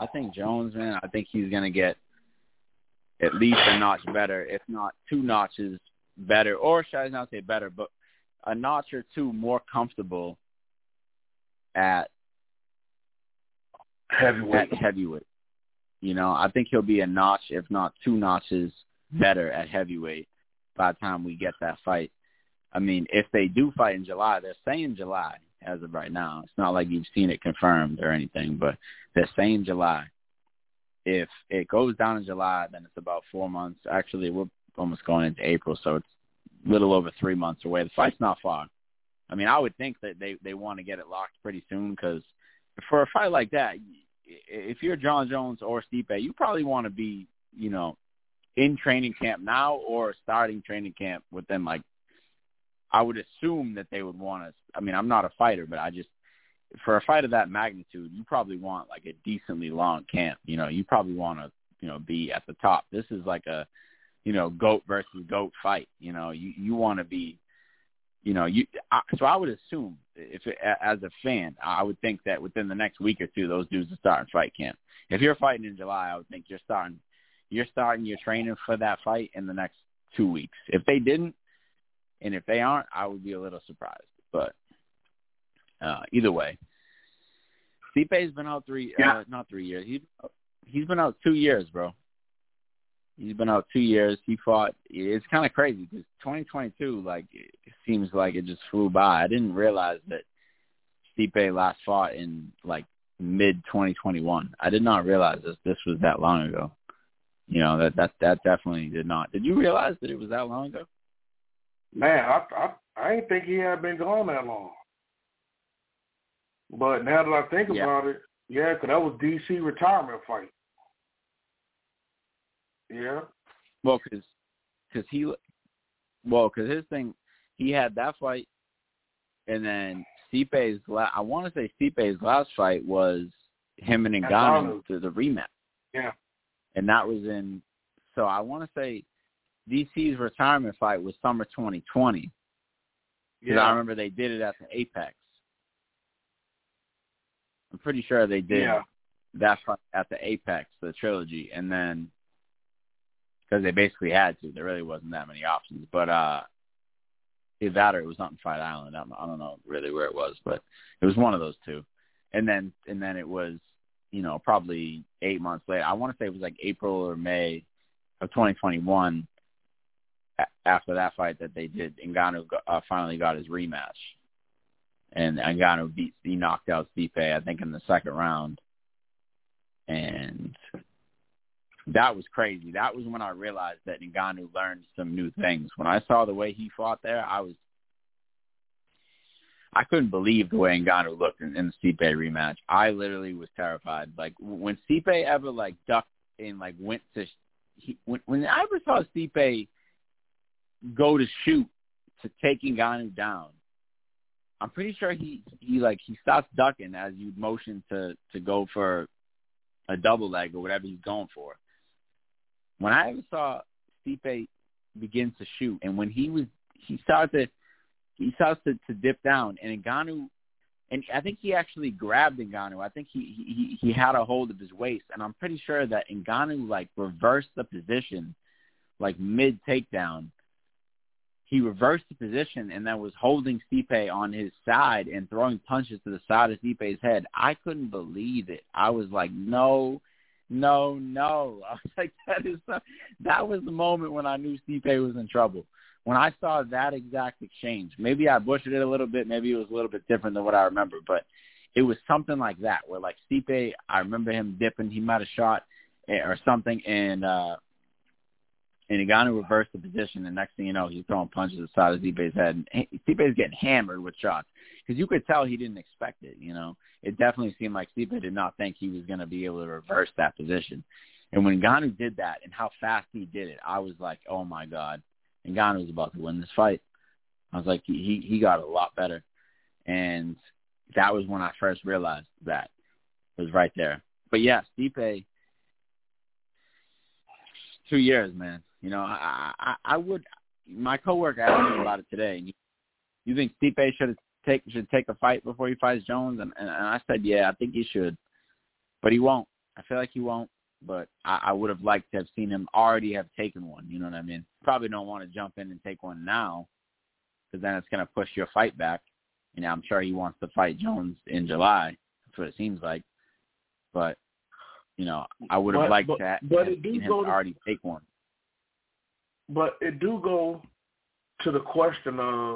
I think Jones, man, I think he's going to get at least a notch better, if not two notches better, or should I not say better, but a notch or two more comfortable at heavyweight. At heavyweight. You know, I think he'll be a notch, if not two notches better at heavyweight by the time we get that fight. I mean, if they do fight in July, they're saying July as of right now. It's not like you've seen it confirmed or anything, but they're saying July. If it goes down in July, then it's about four months. Actually, we're almost going into April, so it's a little over three months away. The fight's not far. I mean, I would think that they, they want to get it locked pretty soon because for a fight like that, if you're John Jones or Stipe, you probably want to be, you know, in training camp now or starting training camp within, like, I would assume that they would want to. I mean, I'm not a fighter, but I just, for a fight of that magnitude, you probably want, like, a decently long camp. You know, you probably want to, you know, be at the top. This is like a, you know, GOAT versus GOAT fight. You know, you, you want to be, you know, you. I, so I would assume, if it, as a fan, I would think that within the next week or two, those dudes are starting fight camp. If you're fighting in July, I would think you're starting, you're starting your training for that fight in the next two weeks. If they didn't, and if they aren't, I would be a little surprised. But uh, either way, Stipe's been out three, yeah. uh, not three years. He he's been out two years, bro. He's been out two years. He fought. It's kind of crazy because twenty twenty-two, like, it seems like it just flew by. I didn't realize that Stipe last fought in, like, mid twenty twenty-one. I did not realize this this was that long ago. You know, that that that definitely did not. Did you realize that it was that long ago? Man, I I, I didn't think he had been gone that long. But now that I think yeah. about it, yeah, because that was D C retirement fight. Yeah. Well, because cause he, well, because his thing, he had that fight, and then Stipe's, la- I want to say Stipe's last fight was him and Ngannou to the rematch. Yeah. And that was in, so I want to say D C's retirement fight was summer twenty twenty. Because yeah. I remember they did it at the Apex. I'm pretty sure they did yeah. that fight at the Apex, the trilogy, and then because they basically had to. There really wasn't that many options. But uh, either that or it was not in Fight Island. I don't, I don't know really where it was, but it was one of those two. And then and then it was, you know, probably eight months later. I want to say it was like April or May of twenty twenty-one after that fight that they did. Ngannou uh, finally got his rematch. And Ngannou beat, he knocked out Stipe, I think, in the second round. And that was crazy. That was when I realized that Ngannou learned some new things. When I saw the way he fought there, I was, I couldn't believe the way Ngannou looked in, in the Stipe rematch. I literally was terrified. Like, when Stipe ever, like, ducked and, like, went to, he, when, when I ever saw Stipe go to shoot to take Ngannou down, I'm pretty sure he, he like, he stops ducking as you motion to, to go for a double leg or whatever he's going for. When I ever saw Stipe begin to shoot, and when he was, he started to, he starts to, to dip down, and Ngannou, and I think he actually grabbed Ngannou. I think he, he, he had a hold of his waist, and I'm pretty sure that Ngannou, like, reversed the position, like, mid-takedown. He reversed the position and then was holding Stipe on his side and throwing punches to the side of Stipe's head. I couldn't believe it. I was like, no, no, no. I was like, that is so, that was the moment when I knew Stipe was in trouble. When I saw that exact exchange, maybe I butchered it a little bit. Maybe it was a little bit different than what I remember, but it was something like that where, like, Stipe, I remember him dipping. He might have shot or something, and uh, and Ngannou reversed the position, and next thing you know, he's throwing punches at the side of Stipe's head. And Stipe's getting hammered with shots because you could tell he didn't expect it, you know. It definitely seemed like Stipe did not think he was going to be able to reverse that position. And when Ngannou did that and how fast he did it, I was like, oh, my God. Ngannou was about to win this fight. I was like, he, he, he got a lot better. And that was when I first realized that. It was right there. But, yeah, Stipe, two years, man. You know, I, I I would. My coworker asked me about it today. And you, you think Stipe should take should take a fight before he fights Jones? And, and and I said, yeah, I think he should, but he won't. I feel like he won't, but I, I would have liked to have seen him already have taken one. You know what I mean? Probably don't want to jump in and take one now because then it's going to push your fight back. You know, I'm sure he wants to fight Jones in July. That's what it seems like. But, you know, I would have but, liked but, to have but seen him to already take one. But it do go to the question of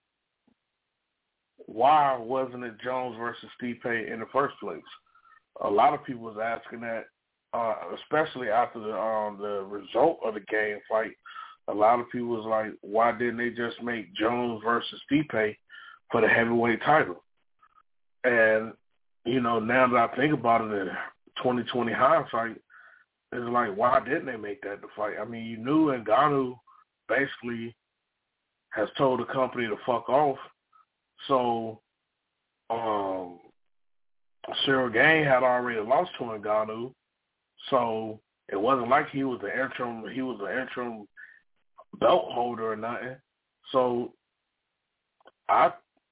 why wasn't it Jones versus Stipe in the first place? A lot of people was asking that, uh, especially after the um, the result of the game fight. A lot of people was like, why didn't they just make Jones versus Stipe for the heavyweight title? And, you know, now that I think about it in twenty twenty hindsight, it's like, why didn't they make that the fight? I mean, you knew Ngannou basically has told the company to fuck off. So, um, Cyril Gane had already lost to Ngannou. So it wasn't like he was the interim, he was the interim belt holder or nothing. So I,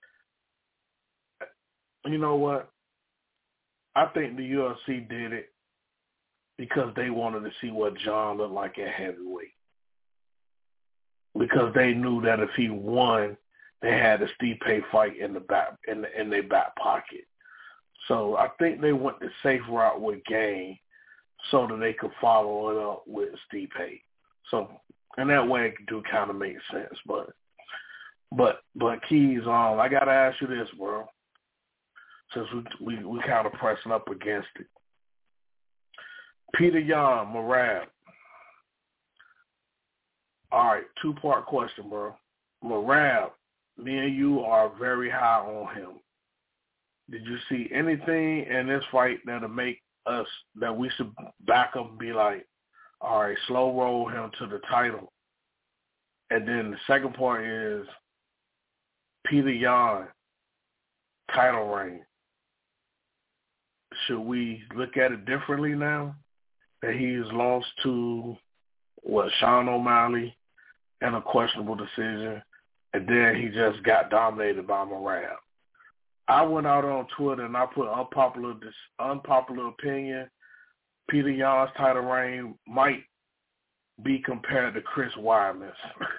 you know what? I think the U F C did it because they wanted to see what John looked like at heavyweight. Because they knew that if he won, they had a Stipe fight in the back in the, in their back pocket. So I think they went the safe route with Gane so that they could follow it up with Stipe. So in that way, it do kind of make sense. But but but Keys, um, I gotta ask you this, bro. Since we we, we kind of pressing up against it. Peter Yan, Merab. All right, two-part question, bro. Merab, me and you are very high on him. Did you see anything in this fight that'll make us, that we should back up and be like, all right, slow roll him to the title? And then the second part is Peter Yan, title reign. Should we look at it differently now that he's lost to, what, Sean O'Malley in a questionable decision, and then he just got dominated by Merab? I went out on Twitter and I put unpopular unpopular opinion. Peter Yan's title reign might be compared to Chris Weidman's.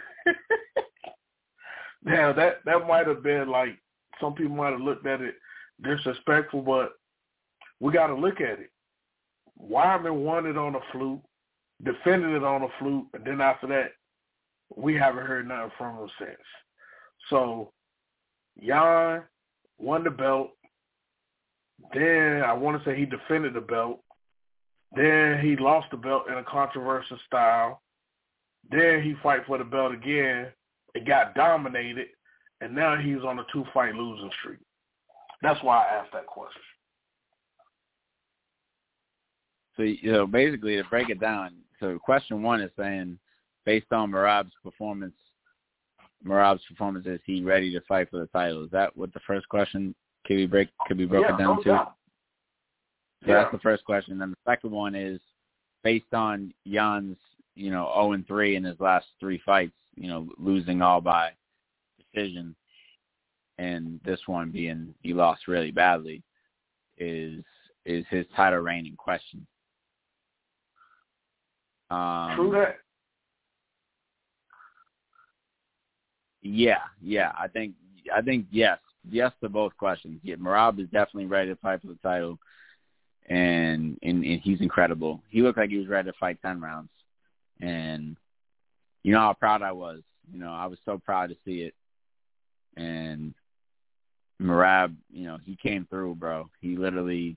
Now that that might have been like, some people might have looked at it disrespectful, but we got to look at it. Weidman won it on a fluke, defended it on a fluke, and then after that, we haven't heard nothing from him since. So Yan won the belt. Then I want to say he defended the belt. Then he lost the belt in a controversial style. Then he fight for the belt again. It got dominated, and now he's on a two-fight losing streak. That's why I asked that question. So, you know, basically to break it down, so question one is saying, based on Merab's performance, Merab's performance, is he ready to fight for the title? Is that what the first question could be break could be broken yeah, down no to? doubt. So yeah. That's the first question. Then the second one is, based on Jan's, you know, oh and three in his last three fights, you know, losing all by decision, and this one being he lost really badly, is is his title reign in question? Um, True that. Yeah, yeah. I think I think yes, yes to both questions. Yeah, Merab is definitely ready to fight for the title, and, and and he's incredible. He looked like he was ready to fight ten rounds, and you know how proud I was. You know, I was so proud to see it. And Merab, you know, he came through, bro. He literally,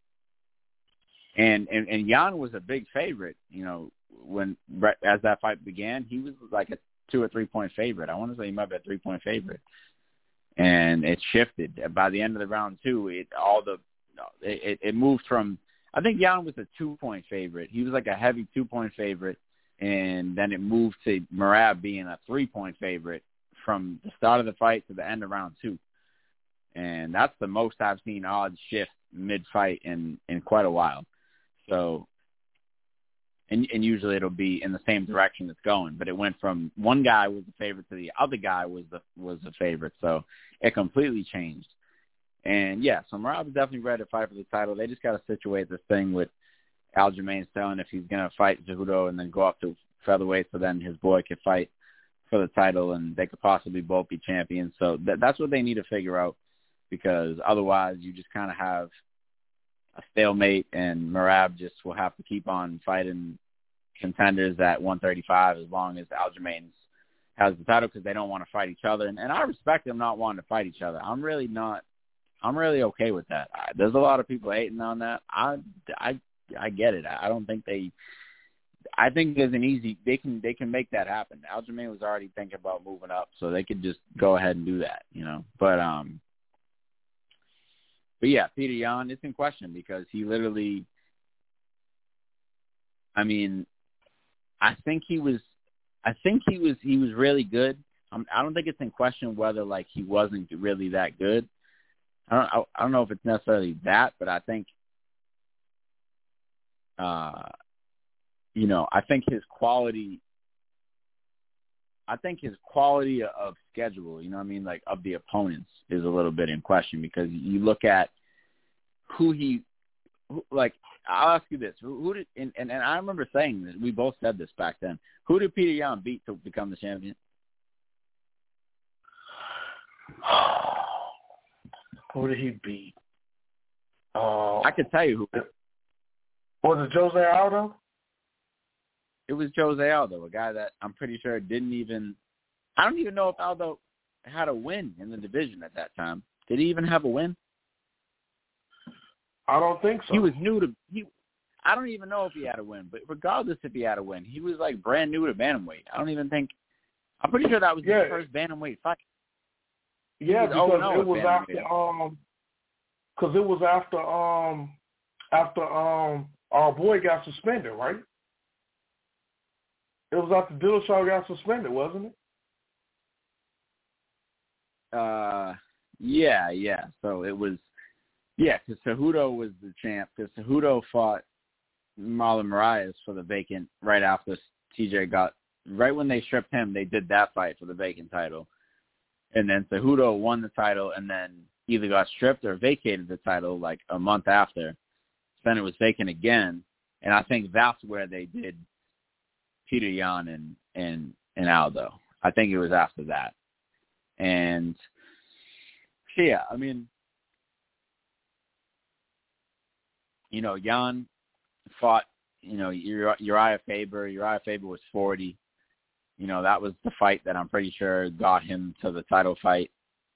and and and Yan was a big favorite. You know, when as that fight began, he was like a two or three point favorite. I want to say he might be a three point favorite, and it shifted by the end of the round two. It all the it, it moved from, I think Yan was a two point favorite. He was like a heavy two point favorite, and then it moved to Merab being a three point favorite from the start of the fight to the end of round two, and that's the most I've seen odds shift mid fight in in quite a while. So. And, and usually it'll be in the same direction it's going, but it went from one guy was the favorite to the other guy was the was the favorite, so it completely changed. And yeah, so Merab is definitely ready to fight for the title. They just got to situate this thing with Aljamain Sterling if he's going to fight Cejudo and then go up to featherweight so then his boy could fight for the title and they could possibly both be champions. So th- that's what they need to figure out, because otherwise you just kind of have a stalemate and Merab just will have to keep on fighting contenders at one thirty-five as long as Aljamain has the title, because they don't want to fight each other. And, and I respect them not wanting to fight each other. I'm really not – I'm really okay with that. I, there's a lot of people hating on that. I, I, I get it. I don't think they – I think there's an easy – they can they can make that happen. Aljamain was already thinking about moving up, so they could just go ahead and do that, you know. But, um, but yeah, Peter Yan, it's in question because he literally – I mean, I think he was – I think he was he was really good. Um, I don't think it's in question whether like he wasn't really that good. I don't I, I don't know if it's necessarily that, but I think, uh, you know, I think his quality. I think his quality of schedule, you know what I mean, like of the opponents, is a little bit in question because you look at who he, who, like. I'll ask you this: Who, who did? And, and, and I remember saying this. We both said this back then. Who did Peter Yan beat to become the champion? Who did he beat? Uh, I could tell you who. Was it Jose Aldo? It was Jose Aldo, a guy that I'm pretty sure didn't even. I don't even know if Aldo had a win in the division at that time. Did he even have a win? I don't think so. He was new to he. I don't even know if he had a win, but regardless if he had a win, he was like brand new to bantamweight. I don't even think. I'm pretty sure that was yeah. his first bantamweight fight. He yeah, was because it was after um, because it was after um, after um, our boy got suspended, right? It was after Dillashaw got suspended, wasn't it? Uh, yeah, yeah. So it was. Yeah, because Cejudo was the champ. Because Cejudo fought Marlon Moraes for the vacant right after T J got – right when they stripped him, they did that fight for the vacant title. And then Cejudo won the title and then either got stripped or vacated the title like a month after. Then it was vacant again. And I think that's where they did Peter Yan and, and, and Aldo. I think it was after that. And, yeah, I mean – You know, Yan fought, you know, Uri- Uriah Faber. Uriah Faber was forty. You know, that was the fight that I'm pretty sure got him to the title fight.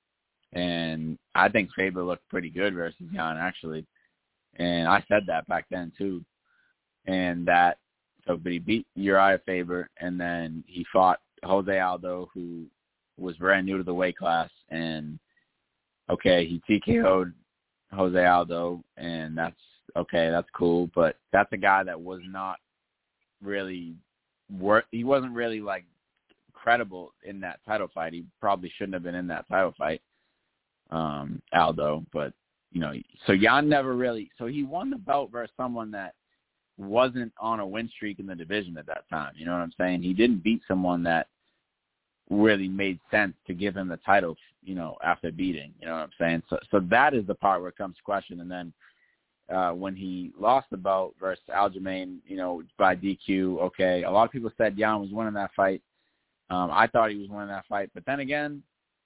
And I think Faber looked pretty good versus Yan, actually. And I said that back then, too. And that, so, but he beat Uriah Faber, and then he fought Jose Aldo, who was brand new to the weight class. And, okay, he T K O'd Jose Aldo, and that's, okay, that's cool, but that's a guy that was not really worth. He wasn't really like credible in that title fight. He probably shouldn't have been in that title fight, um, Aldo. But you know, so Yan never really. So he won the belt versus someone that wasn't on a win streak in the division at that time. You know what I'm saying? He didn't beat someone that really made sense to give him the title. You know, after beating. You know what I'm saying? So, so that is the part where it comes to question, and then. Uh, when he lost the belt versus Aljamain, you know, by D Q, okay. A lot of people said Yan was winning that fight. Um, I thought he was winning that fight. But then again,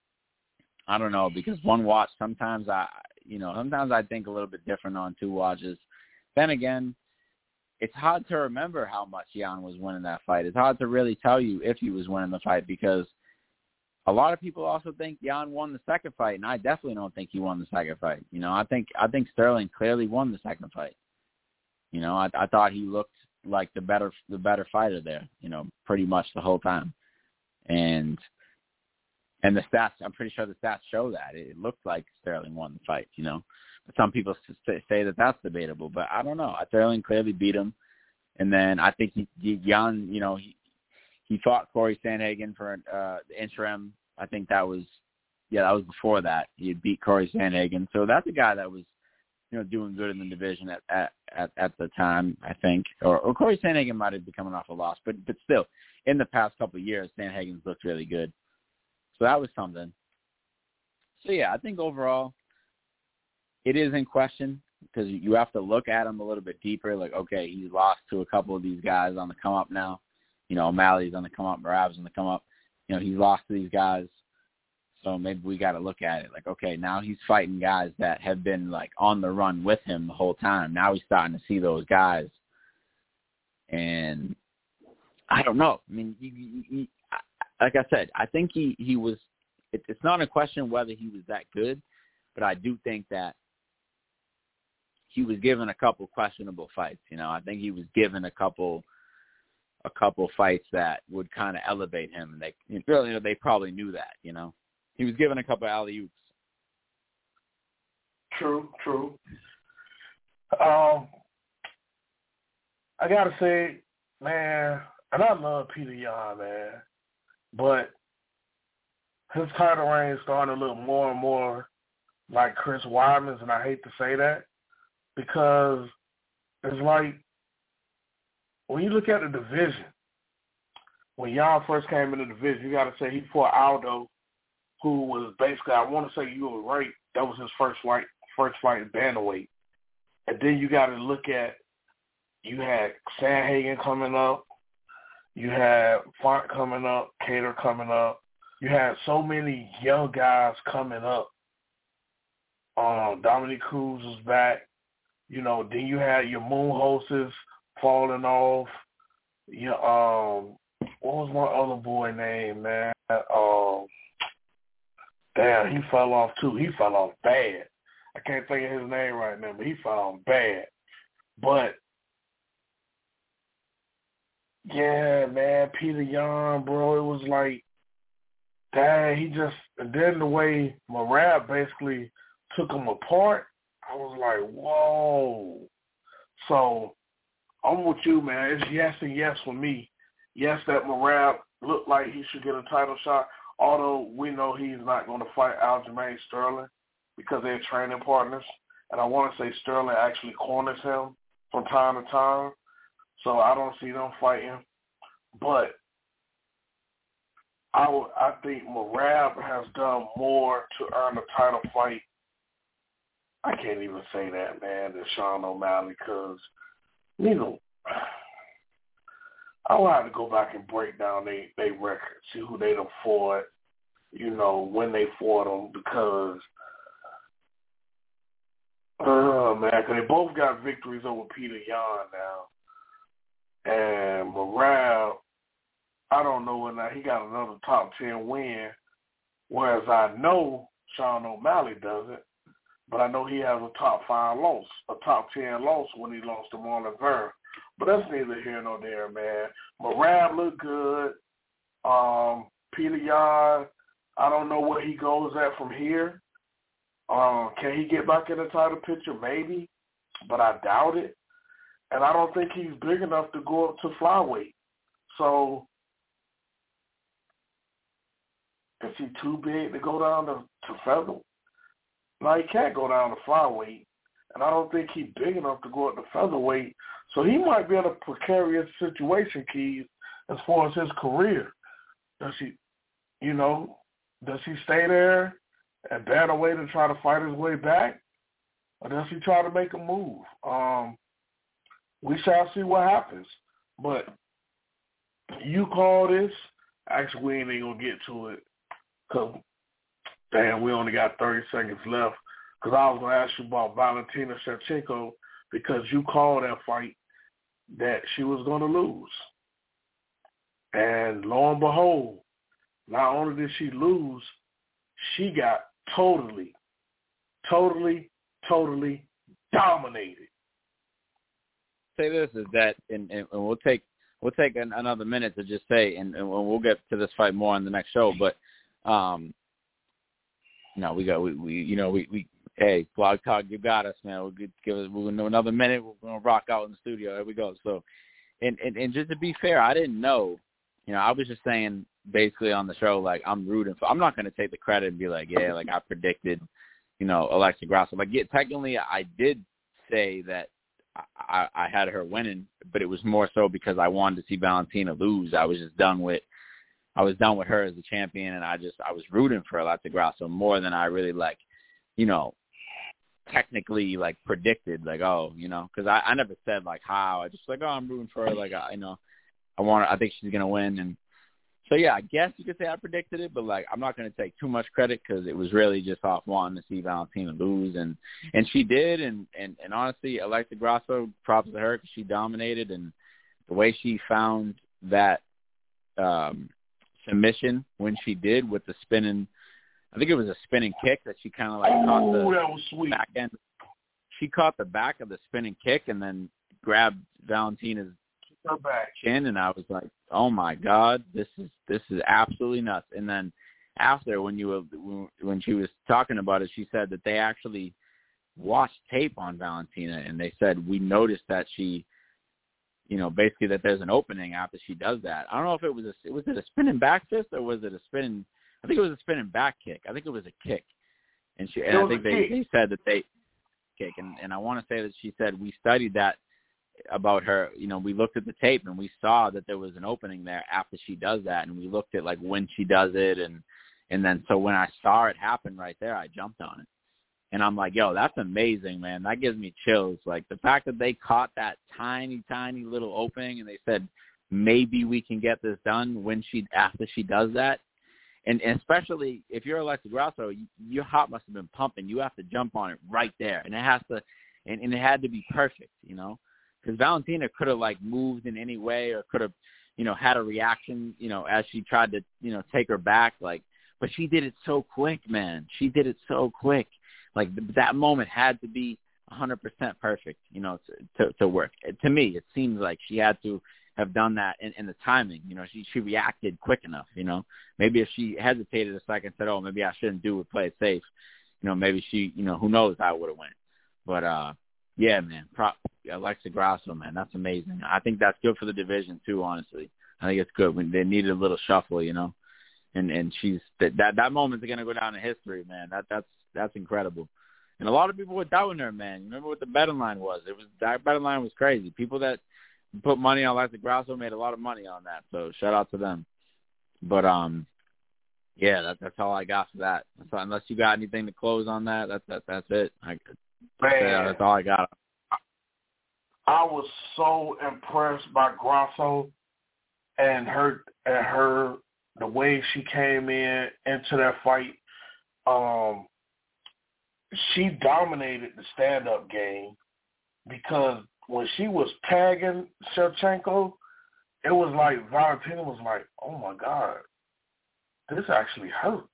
I don't know, because one watch, sometimes I, you know, sometimes I think a little bit different on two watches. Then again, it's hard to remember how much Yan was winning that fight. It's hard to really tell you if he was winning the fight because a lot of people also think Yan won the second fight, and I definitely don't think he won the second fight. You know, I think I think Sterling clearly won the second fight. You know, I, I thought he looked like the better the better fighter there. You know, pretty much the whole time, and and the stats. I'm pretty sure the stats show that it looked like Sterling won the fight. You know, but some people say that that's debatable, but I don't know. Sterling clearly beat him, and then I think he, he Yan. You know, he. He fought Corey Sandhagen for uh, the interim. I think that was, yeah, that was before that. He had beat Corey Sandhagen. So that's a guy that was, you know, doing good in the division at at, at, at the time, I think. Or, or Corey Sandhagen might have been coming off a loss. But, but still, in the past couple of years, Sandhagen's looked really good. So that was something. So, yeah, I think overall it is in question because you have to look at him a little bit deeper. Like, okay, he's lost to a couple of these guys on the come up now. You know, O'Malley's on the come up, Merab's on the come up. You know, he's lost to these guys. So maybe we got to look at it like, okay, now he's fighting guys that have been like on the run with him the whole time. Now he's starting to see those guys. And I don't know. I mean, he, he, he, like I said, I think he, he was, it, it's not a question whether he was that good, but I do think that he was given a couple questionable fights. You know, I think he was given a couple a couple fights that would kind of elevate him. And they, you know, they probably knew that, you know. He was given a couple alley-oops. True, true. Um, I got to say, man, and I love Peter Yan, man, but his title reign is starting to look more and more like Chris Weidman's, and I hate to say that because it's like when you look at the division, when Yan first came in the division, you got to say he fought Aldo, who was basically, I want to say you were right, that was his first fight, first fight in bantamweight. And then you got to look at, you had Sandhagen coming up, you had Font coming up, Cater coming up. You had so many young guys coming up. Um, Dominic Cruz was back. You know, then you had your moon hostess falling off. You um, what was my other boy name, man? Um, damn, he fell off too. He fell off bad. I can't think of his name right now, but he fell off bad. But yeah, man, Peter Yan, bro, it was like, dang, he just, and then the way Merab basically took him apart, I was like, whoa. So I'm with you, man. It's yes and yes for me. Yes, that Merab looked like he should get a title shot, although we know he's not going to fight Aljamain Sterling because they're training partners. And I want to say Sterling actually corners him from time to time. So I don't see them fighting. But I, w- I think Merab has done more to earn a title fight. I can't even say that, man, than Sean O'Malley because, you know, I will have to go back and break down their they record, see who they done fought, you know, when they fought them because, uh, man, because they both got victories over Peter Yan now. And Merab, I don't know whether he got another top ten win, whereas I know Sean O'Malley doesn't, but I know he has a top five loss, a top ten loss when he lost to Marlon Vera. But that's neither here nor there, man. Merab looked good. Um, Peter Yan, I don't know where he goes at from here. Um, can he get back in the title picture? Maybe, but I doubt it. And I don't think he's big enough to go up to flyweight. So is he too big to go down to, to feather? No, he can't go down to flyweight. And I don't think he's big enough to go up to featherweight. So he might be in a precarious situation, Keith, as far as his career. Does he, you know, does he stay there and bat away to try to fight his way back? Or does he try to make a move? Um, we shall see what happens. But you call this. Actually, we ain't even going to get to it because, damn, we only got thirty seconds left. Because I was going to ask you about Valentina Shevchenko because you called that fight that she was going to lose. And lo and behold, not only did she lose, she got totally, totally, totally dominated. Say this is that, and, and we'll take we'll take an, another minute to just say, and, and we'll get to this fight more on the next show. But um, no, we got we, we you know we, we hey Blog Talk, you got us, man. We'll give us we'll know another minute. We're gonna rock out in the studio. There we go. So, and, and and just to be fair, I didn't know. You know, I was just saying basically on the show, like, I'm rooting for, I'm not going to take the credit and be like, yeah, like I predicted, you know, Alexa Grasso. Like, yeah, technically I did say that I, I had her winning, but it was more so because I wanted to see Valentina lose. I was just done with, I was done with her as a champion, and I just, I was rooting for Alexa Grasso more than I really, like, you know, technically like predicted, like, oh, you know, because I, I never said like how. I just like, oh, I'm rooting for her. Like, I, you know, I want. I think she's gonna win, and so yeah, I guess you could say I predicted it, but like, I'm not gonna take too much credit because it was really just off wanting to see Valentina lose, and and she did, and and and honestly, Alexa Grasso, props to her because she dominated, and the way she found that um, submission when she did with the spinning. I think it was a spinning kick that she kind of like oh, caught the that was sweet. back end. She caught the back of the spinning kick and then grabbed Valentina's Her back. chin, and I was like, "Oh my God, this is this is absolutely nuts." And then after, when you were, when she was talking about it, she said that they actually watched tape on Valentina, and they said we noticed that she, you know, basically that there's an opening after she does that. I don't know if it was a was it a spinning back fist or was it a spinning. I think it was a spinning back kick. I think it was a kick, and she. And I think they, they said that they kick, and, and I want to say that she said we studied that about her. You know, we looked at the tape and we saw that there was an opening there after she does that, and we looked at like when she does it, and and then so when I saw it happen right there, I jumped on it, and I'm like, yo, that's amazing, man. That gives me chills. Like the fact that they caught that tiny, tiny little opening, and they said maybe we can get this done when she after she does that. And especially if you're Alexa Grasso, you, your heart must have been pumping. You have to jump on it right there, and it has to, and, and it had to be perfect, you know, because Valentina could have like moved in any way, or could have, you know, had a reaction, you know, as she tried to, you know, take her back, like, but she did it so quick, man. She did it so quick, like th- that moment had to be one hundred percent perfect, you know, to, to to work. To me, it seems like she had to have done that in, in the timing. You know, she she reacted quick enough, you know. Maybe if she hesitated a second and said, oh, maybe I shouldn't do it, play it safe, you know, maybe she, you know, who knows how it would have went. But, uh, yeah, man, prop, Alexa Grasso, man, that's amazing. I think that's good for the division, too, honestly. I think it's good when they needed a little shuffle, you know. And and she's that that, that moment's going to go down in history, man. That That's that's incredible. And a lot of people were doubting her, man. You remember what the betting line was? It was that betting line was crazy. People that put money on Alexa Grasso made a lot of money on that, so shout out to them. But um, yeah, that, that's all I got for that. So unless you got anything to close on that, that's that, that's it. I, Man, that's all I got. I was so impressed by Grasso and her and her the way she came in into that fight. Um, she dominated the stand-up game because when she was tagging Shevchenko, it was like Valentina was like, oh, my God, this actually hurts.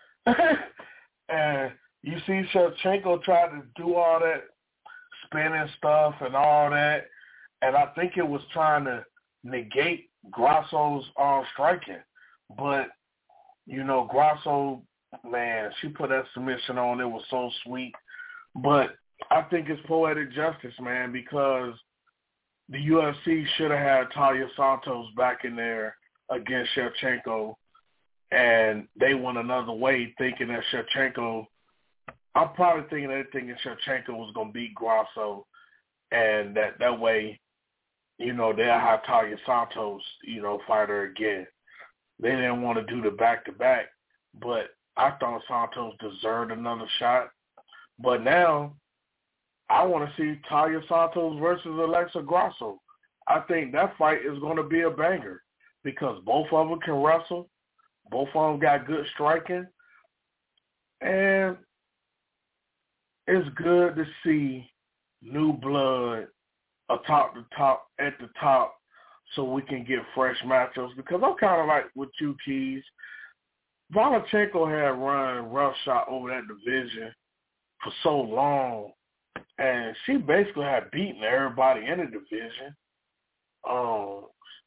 And you see Shevchenko try to do all that spinning stuff and all that, and I think it was trying to negate Grasso's uh, striking. But, you know, Grasso, man, she put that submission on. It was so sweet. But I think it's poetic justice, man, because the U F C should have had Talia Santos back in there against Shevchenko, and they went another way thinking that Shevchenko – I'm probably thinking they thinking Shevchenko was going to beat Grasso, and that, that way, you know, they'll have Talia Santos, you know, fight her again. They didn't want to do the back-to-back, but I thought Santos deserved another shot. But now – I want to see Talia Santos versus Alexa Grasso. I think that fight is going to be a banger because both of them can wrestle. Both of them got good striking. And it's good to see new blood atop the top, at the top, so we can get fresh matchups because I'm kind of like with you, Keys. Volchenko had run roughshod over that division for so long. And she basically had beaten everybody in the division. Um,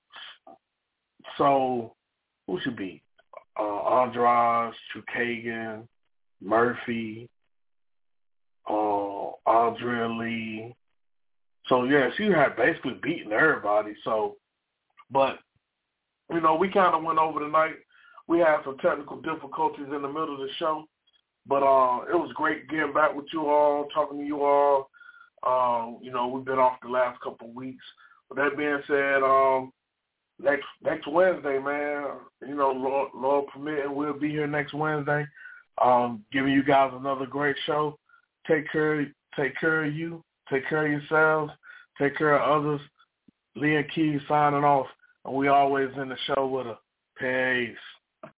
so who should beat? Uh, Andrade, Chukagan, Murphy, uh, Andrea Lee. So yeah, she had basically beaten everybody. So, but you know, we kind of went over tonight. We had some technical difficulties in the middle of the show. But uh, it was great getting back with you all, talking to you all. Um, you know, we've been off the last couple of weeks. With that being said, um, next next Wednesday, man, you know, Lord, Lord permitting, we'll be here next Wednesday, um, giving you guys another great show. Take care, take care of you. Take care of yourselves. Take care of others. Leah Keys signing off, and we always in the show with a peace.